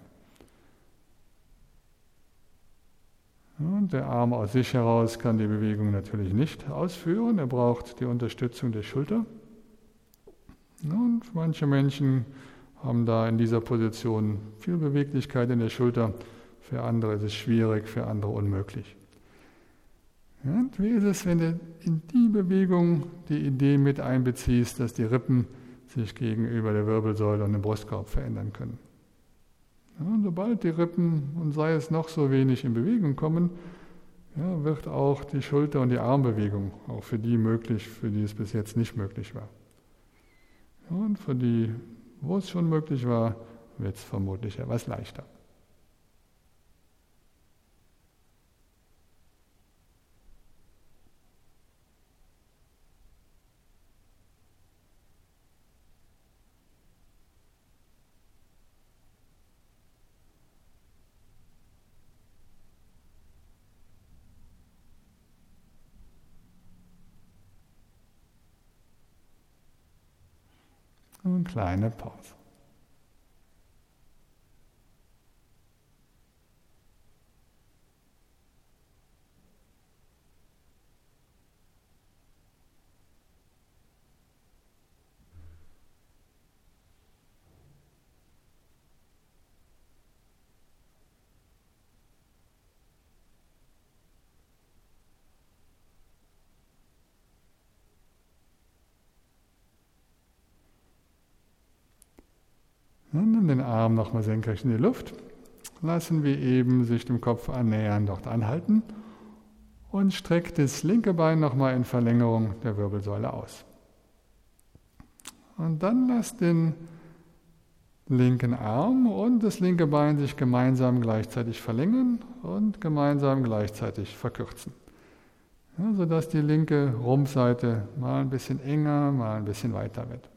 Und der Arm aus sich heraus kann die Bewegung natürlich nicht ausführen, er braucht die Unterstützung der Schulter. Und manche Menschen haben da in dieser Position viel Beweglichkeit in der Schulter, für andere ist es schwierig, für andere unmöglich. Und wie ist es, wenn du in die Bewegung die Idee mit einbeziehst, dass die Rippen sich gegenüber der Wirbelsäule und dem Brustkorb verändern können? Ja, und sobald die Rippen, und sei es noch so wenig, in Bewegung kommen, ja, wird auch die Schulter- und die Armbewegung auch für die möglich, für die es bis jetzt nicht möglich war. Ja, und für die, wo es schon möglich war, wird es vermutlich etwas leichter. Eine kleine Pause. Dann nimm den Arm nochmal senkrecht in die Luft. Lassen wir eben sich dem Kopf annähern, dort anhalten. Und streck das linke Bein nochmal in Verlängerung der Wirbelsäule aus. Und dann lass den linken Arm und das linke Bein sich gemeinsam gleichzeitig verlängern und gemeinsam gleichzeitig verkürzen. Ja, sodass die linke Rumpfseite mal ein bisschen enger, mal ein bisschen weiter wird.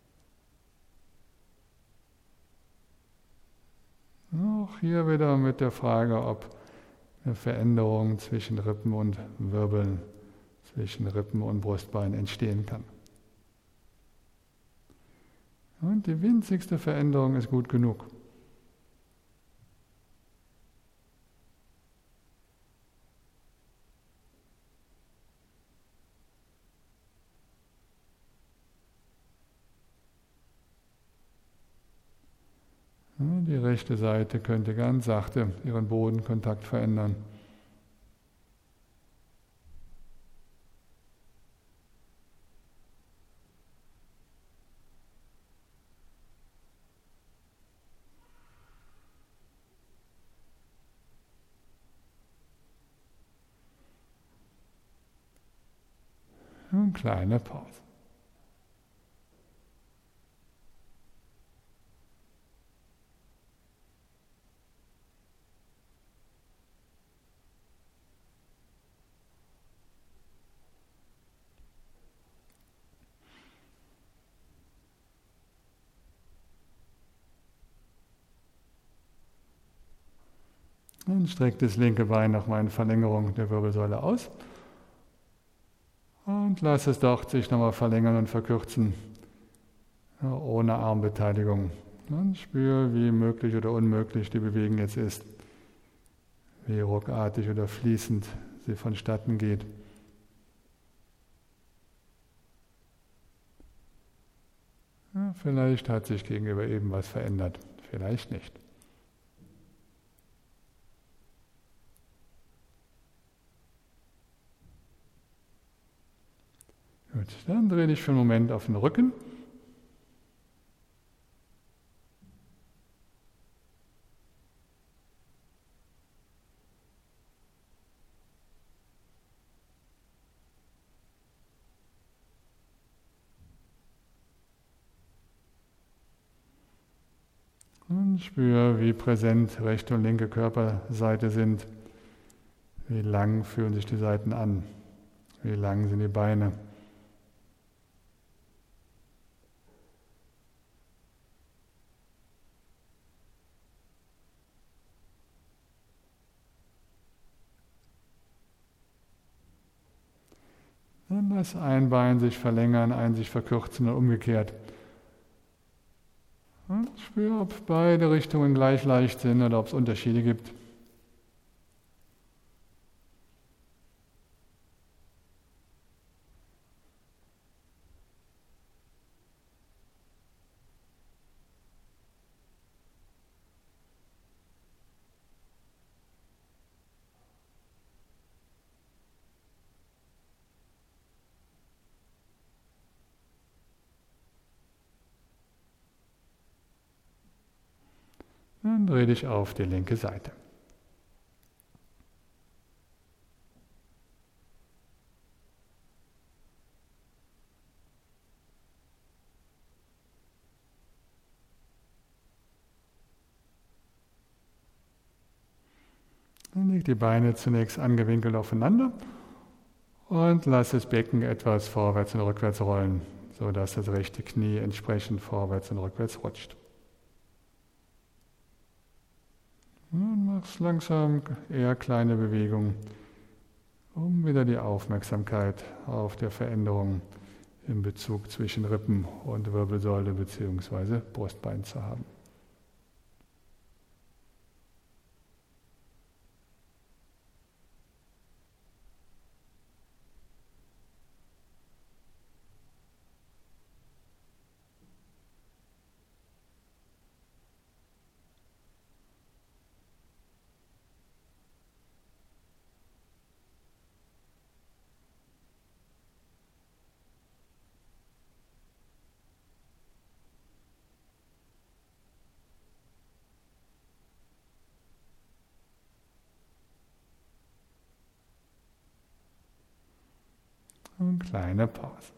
Auch hier wieder mit der Frage, ob eine Veränderung zwischen Rippen und Wirbeln, zwischen Rippen und Brustbein entstehen kann. Und die winzigste Veränderung ist gut genug. Die rechte Seite könnte ganz sachte ihren Bodenkontakt verändern. Eine kleine Pause. Und streck das linke Bein nochmal in Verlängerung der Wirbelsäule aus. Und lass es dort sich nochmal verlängern und verkürzen, ja, ohne Armbeteiligung. Und spür, wie möglich oder unmöglich die Bewegung jetzt ist, wie ruckartig oder fließend sie vonstatten geht. Ja, vielleicht hat sich gegenüber eben was verändert, vielleicht nicht. Gut, dann dreh dich für einen Moment auf den Rücken. Und spür, wie präsent rechte und linke Körperseite sind. Wie lang fühlen sich die Seiten an? Wie lang sind die Beine? Dann lass ein Bein sich verlängern, ein sich verkürzen und umgekehrt. Und spür, ob beide Richtungen gleich leicht sind oder ob es Unterschiede gibt. Dann dreh dich auf die linke Seite. Dann leg die Beine zunächst angewinkelt aufeinander und lass das Becken etwas vorwärts und rückwärts rollen, sodass das rechte Knie entsprechend vorwärts und rückwärts rutscht. Und machst langsam eher kleine Bewegungen, um wieder die Aufmerksamkeit auf der Veränderung im Bezug zwischen Rippen und Wirbelsäule bzw. Brustbein zu haben. Und kleine Pause.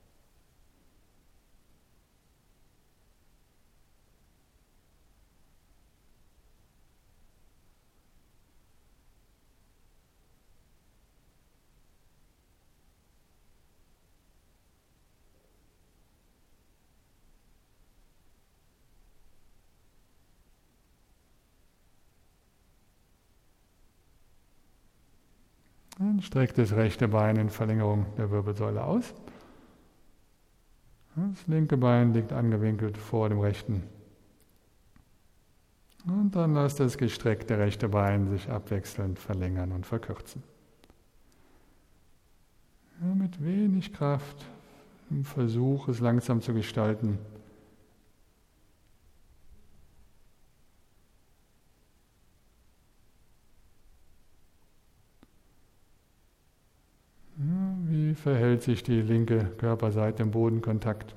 Und streckt das rechte Bein in Verlängerung der Wirbelsäule aus. Das linke Bein liegt angewinkelt vor dem rechten. Und dann lasst das gestreckte rechte Bein sich abwechselnd verlängern und verkürzen. Ja, mit wenig Kraft, im Versuch, es langsam zu gestalten. Ja, wie verhält sich die linke Körperseite im Bodenkontakt?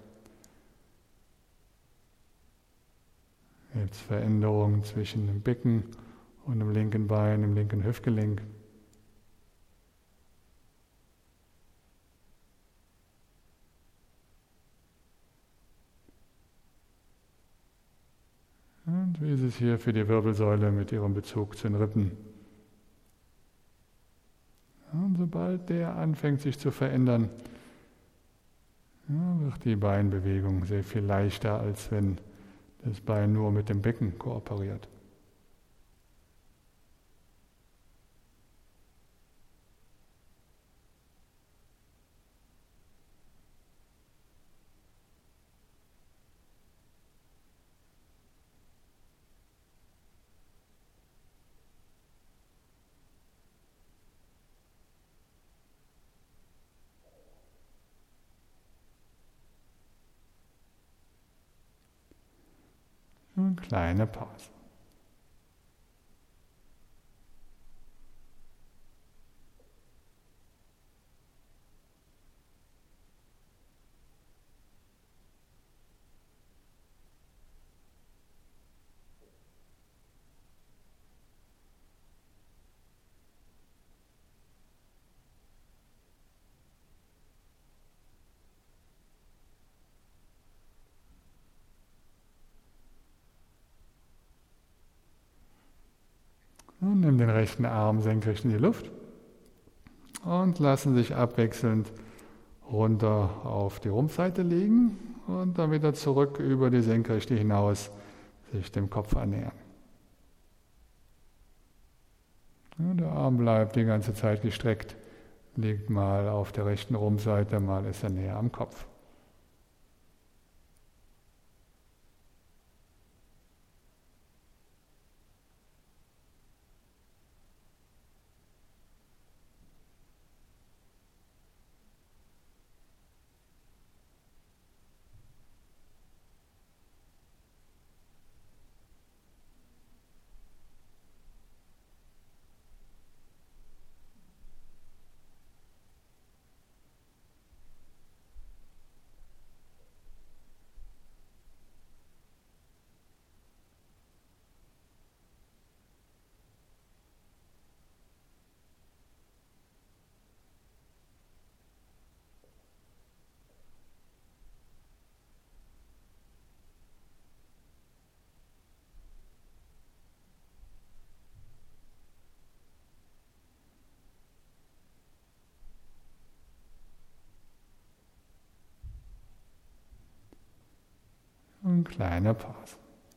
Gibt es Veränderungen zwischen dem Becken und dem linken Bein, dem linken Hüftgelenk? Und wie ist es hier für die Wirbelsäule mit ihrem Bezug zu den Rippen? Und sobald der anfängt sich zu verändern, ja, wird die Beinbewegung sehr viel leichter, als wenn das Bein nur mit dem Becken kooperiert. Eine kleine Pause. Und nimm den rechten Arm senkrecht in die Luft und lassen sich abwechselnd runter auf die Rumpfseite legen und dann wieder zurück über die Senkrechte hinaus sich dem Kopf annähern. Ja, der Arm bleibt die ganze Zeit gestreckt, liegt mal auf der rechten Rumpfseite, mal ist er näher am Kopf. Eine kleine Pause.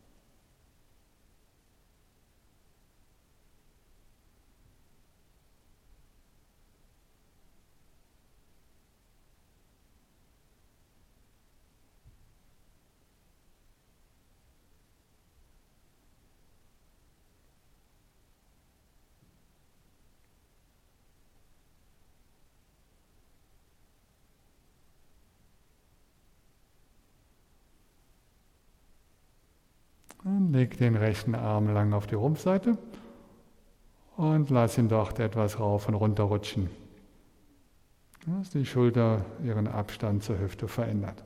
Und leg den rechten Arm lang auf die Rumpfseite und lass ihn dort etwas rauf und runter rutschen, dass die Schulter ihren Abstand zur Hüfte verändert.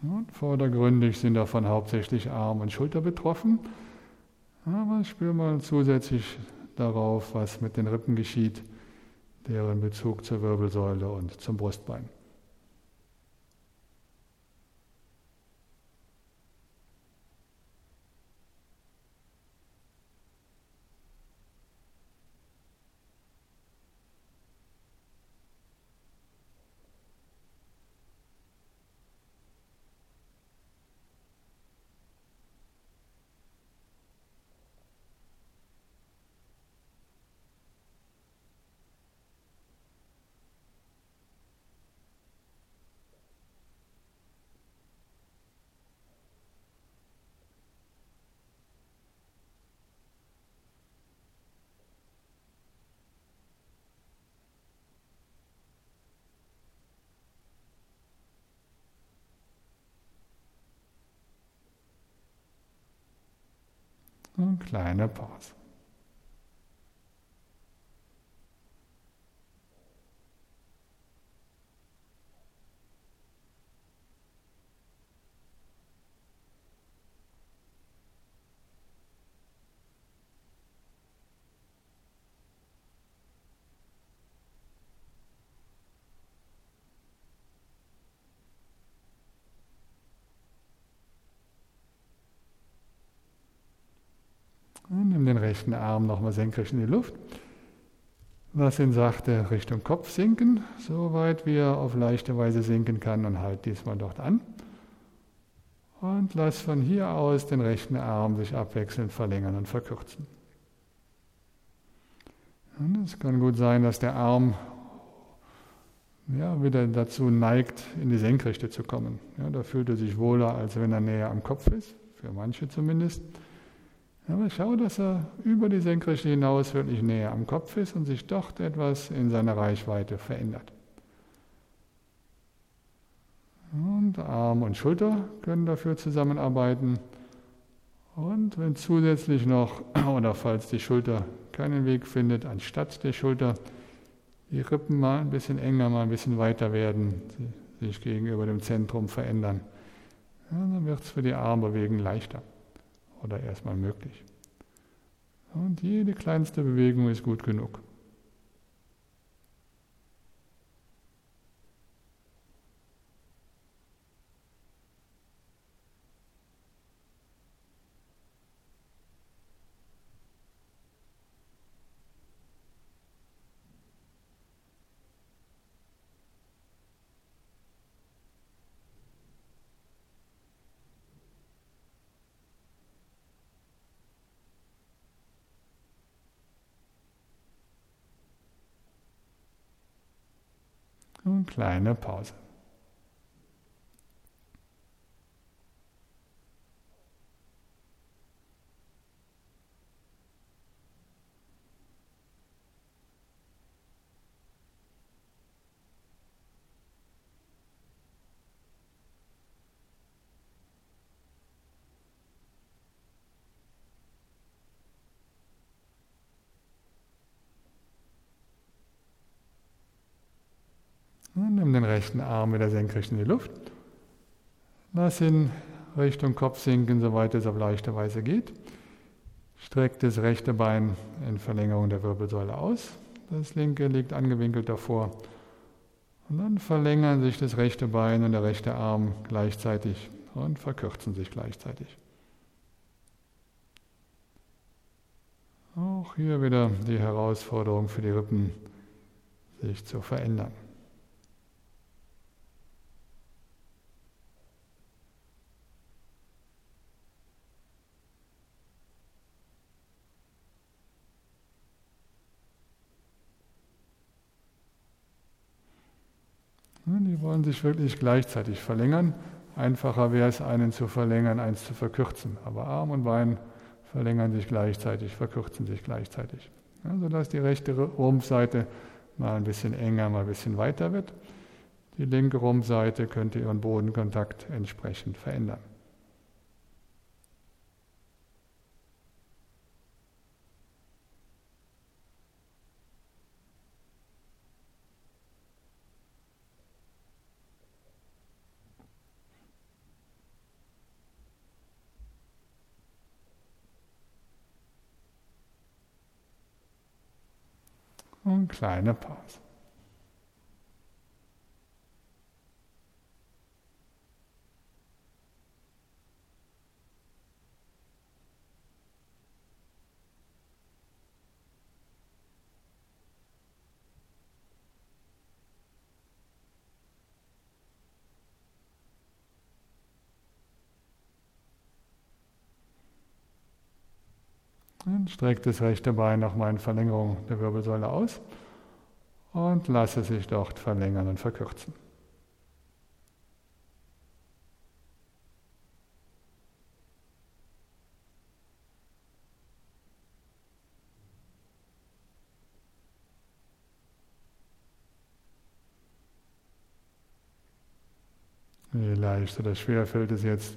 Und vordergründig sind davon hauptsächlich Arm und Schulter betroffen. Aber spür mal zusätzlich darauf, was mit den Rippen geschieht, deren Bezug zur Wirbelsäule und zum Brustbein. Eine kleine Pause. Und nimm den rechten Arm nochmal senkrecht in die Luft. Lass ihn sachte Richtung Kopf sinken, so weit wie er auf leichte Weise sinken kann, und halt diesmal dort an. Und lass von hier aus den rechten Arm sich abwechselnd verlängern und verkürzen. Und es kann gut sein, dass der Arm wieder dazu neigt, in die Senkrechte zu kommen. Ja, da fühlt er sich wohler, als wenn er näher am Kopf ist, für manche zumindest. Aber schau, dass er über die Senkrechte hinaus wirklich näher am Kopf ist und sich dort etwas in seiner Reichweite verändert. Und Arm und Schulter können dafür zusammenarbeiten. Und wenn zusätzlich noch, oder falls die Schulter keinen Weg findet, anstatt der Schulter die Rippen mal ein bisschen enger, mal ein bisschen weiter werden, sich gegenüber dem Zentrum verändern, dann wird es für die Armbewegung leichter. Oder erstmal möglich. Und jede kleinste Bewegung ist gut genug. Und kleine Pause. Und nimm den rechten Arm wieder senkrecht in die Luft. Lass ihn Richtung Kopf sinken, soweit es auf leichte Weise geht. Streck das rechte Bein in Verlängerung der Wirbelsäule aus. Das linke liegt angewinkelt davor. Und dann verlängern sich das rechte Bein und der rechte Arm gleichzeitig und verkürzen sich gleichzeitig. Auch hier wieder die Herausforderung für die Rippen, sich zu verändern. Die wollen sich wirklich gleichzeitig verlängern. Einfacher wäre es, einen zu verlängern, eins zu verkürzen. Aber Arm und Bein verlängern sich gleichzeitig, verkürzen sich gleichzeitig. Ja, sodass die rechte Rumpfseite mal ein bisschen enger, mal ein bisschen weiter wird. Die linke Rumpfseite könnte ihren Bodenkontakt entsprechend verändern. Und kleine Pause. Und streck das rechte Bein nochmal in Verlängerung der Wirbelsäule aus und lasse sich dort verlängern und verkürzen. Wie leicht oder schwer fällt es jetzt?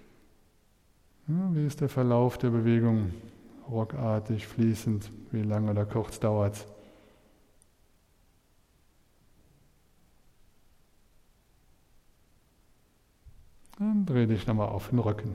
Wie ist der Verlauf der Bewegung? Ruckartig, fließend, wie lang oder kurz dauert es? Dann dreh dich nochmal auf den Rücken.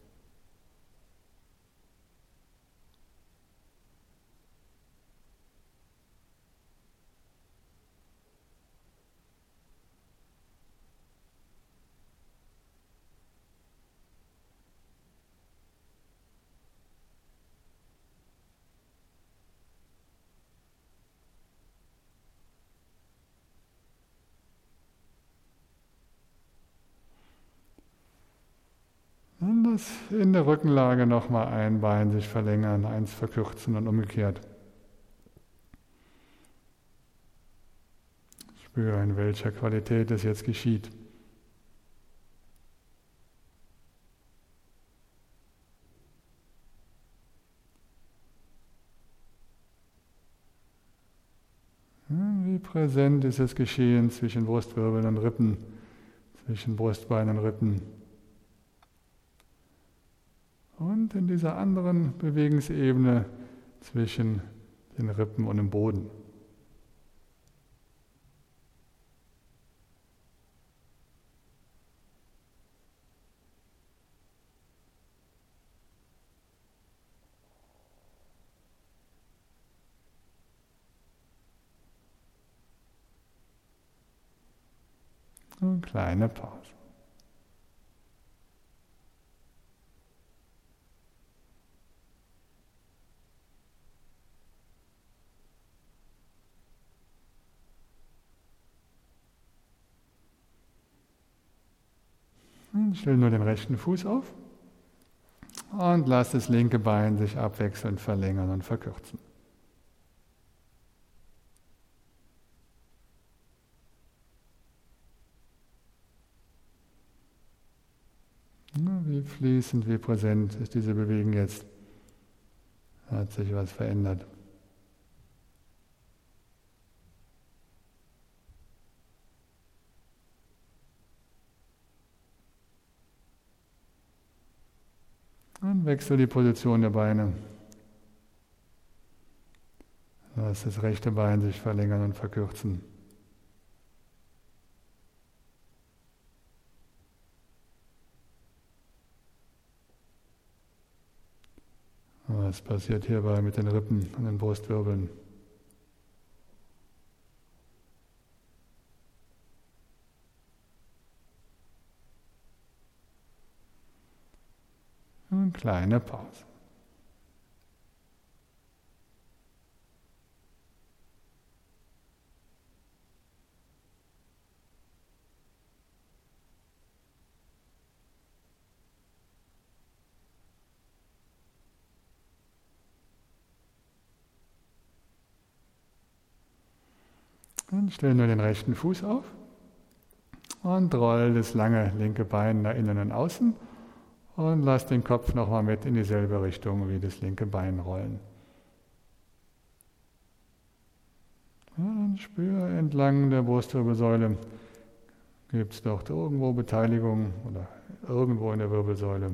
Und das in der Rückenlage nochmal ein Bein sich verlängern, eins verkürzen und umgekehrt. Spüre, in welcher Qualität es jetzt geschieht. Wie präsent ist das Geschehen zwischen Brustwirbeln und Rippen, zwischen Brustbein und Rippen. Und in dieser anderen Bewegungsebene zwischen den Rippen und dem Boden. Eine kleine Pause. Und stell nur den rechten Fuß auf und lass das linke Bein sich abwechselnd verlängern und verkürzen. Wie fließend, wie präsent ist diese Bewegung jetzt? Hat sich was verändert? Und wechsel die Position der Beine. Lass das rechte Bein sich verlängern und verkürzen. Was passiert hierbei mit den Rippen und den Brustwirbeln? Eine kleine Pause. Und stell nur den rechten Fuß auf und roll das lange linke Bein nach innen und außen und lass den Kopf nochmal mit in dieselbe Richtung wie das linke Bein rollen. Ja, und spür entlang der Brustwirbelsäule, gibt es dort irgendwo Beteiligung oder irgendwo in der Wirbelsäule.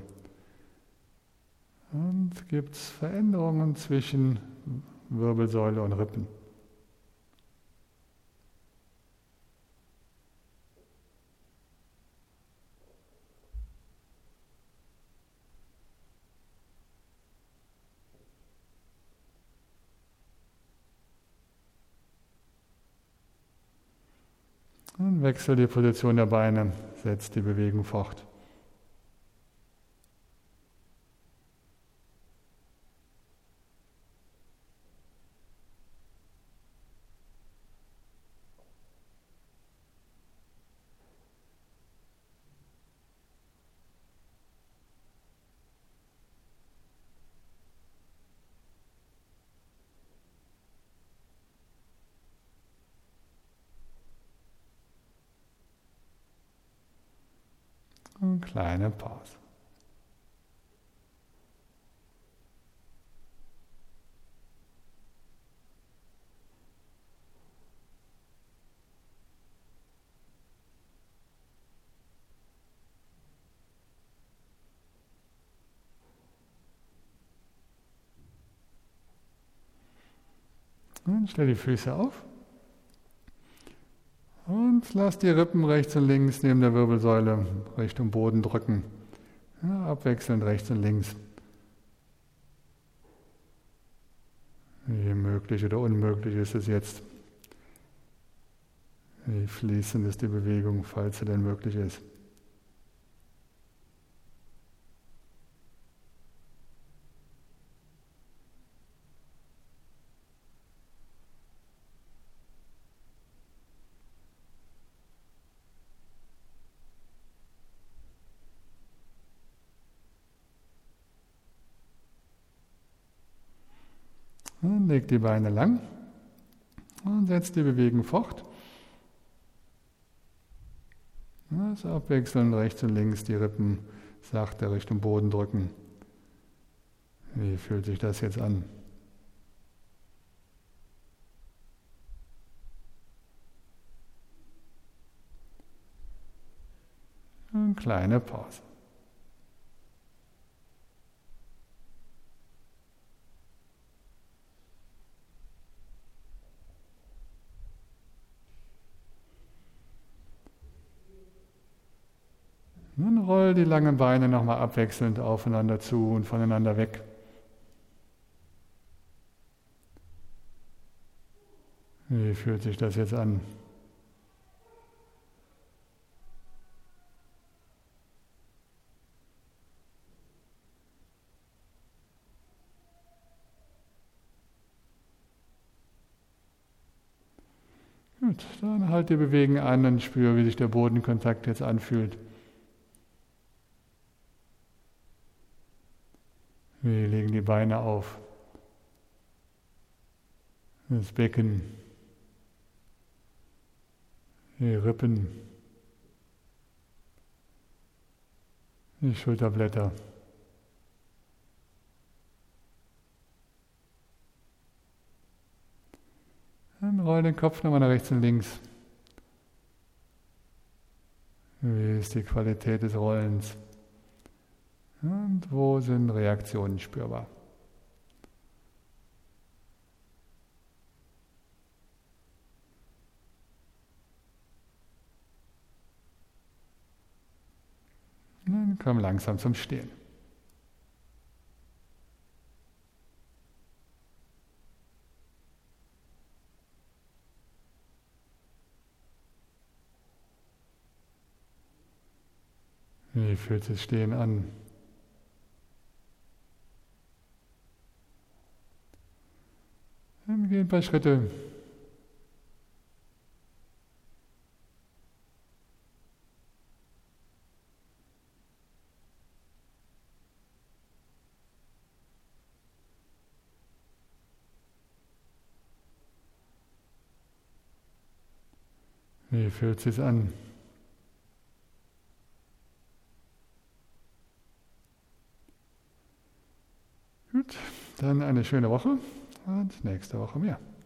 Und gibt es Veränderungen zwischen Wirbelsäule und Rippen. Und wechsel die Position der Beine, setz die Bewegung fort. Und kleine Pause. Und stell die Füße auf. Und lass die Rippen rechts und links neben der Wirbelsäule Richtung Boden drücken. Ja, abwechselnd rechts und links. Wie möglich oder unmöglich ist es jetzt? Wie fließend ist die Bewegung, falls sie denn möglich ist? Und leg die Beine lang und setz die Bewegung fort. Also abwechselnd rechts und links die Rippen sachte Richtung Boden drücken. Wie fühlt sich das jetzt an? Eine kleine Pause. Nun roll die langen Beine nochmal abwechselnd aufeinander zu und voneinander weg. Wie fühlt sich das jetzt an? Gut, dann halt die Bewegung an und spür, wie sich der Bodenkontakt jetzt anfühlt. Wir legen die Beine auf. Das Becken, die Rippen, die Schulterblätter. Dann roll den Kopf nochmal nach rechts und links. Wie ist die Qualität des Rollens? Und wo sind Reaktionen spürbar? Dann komm langsam zum Stehen. Wie fühlt sich Stehen an? Dann gehen ein paar Schritte. Wie fühlt es sich an? Gut, dann eine schöne Woche und nächste Woche mehr.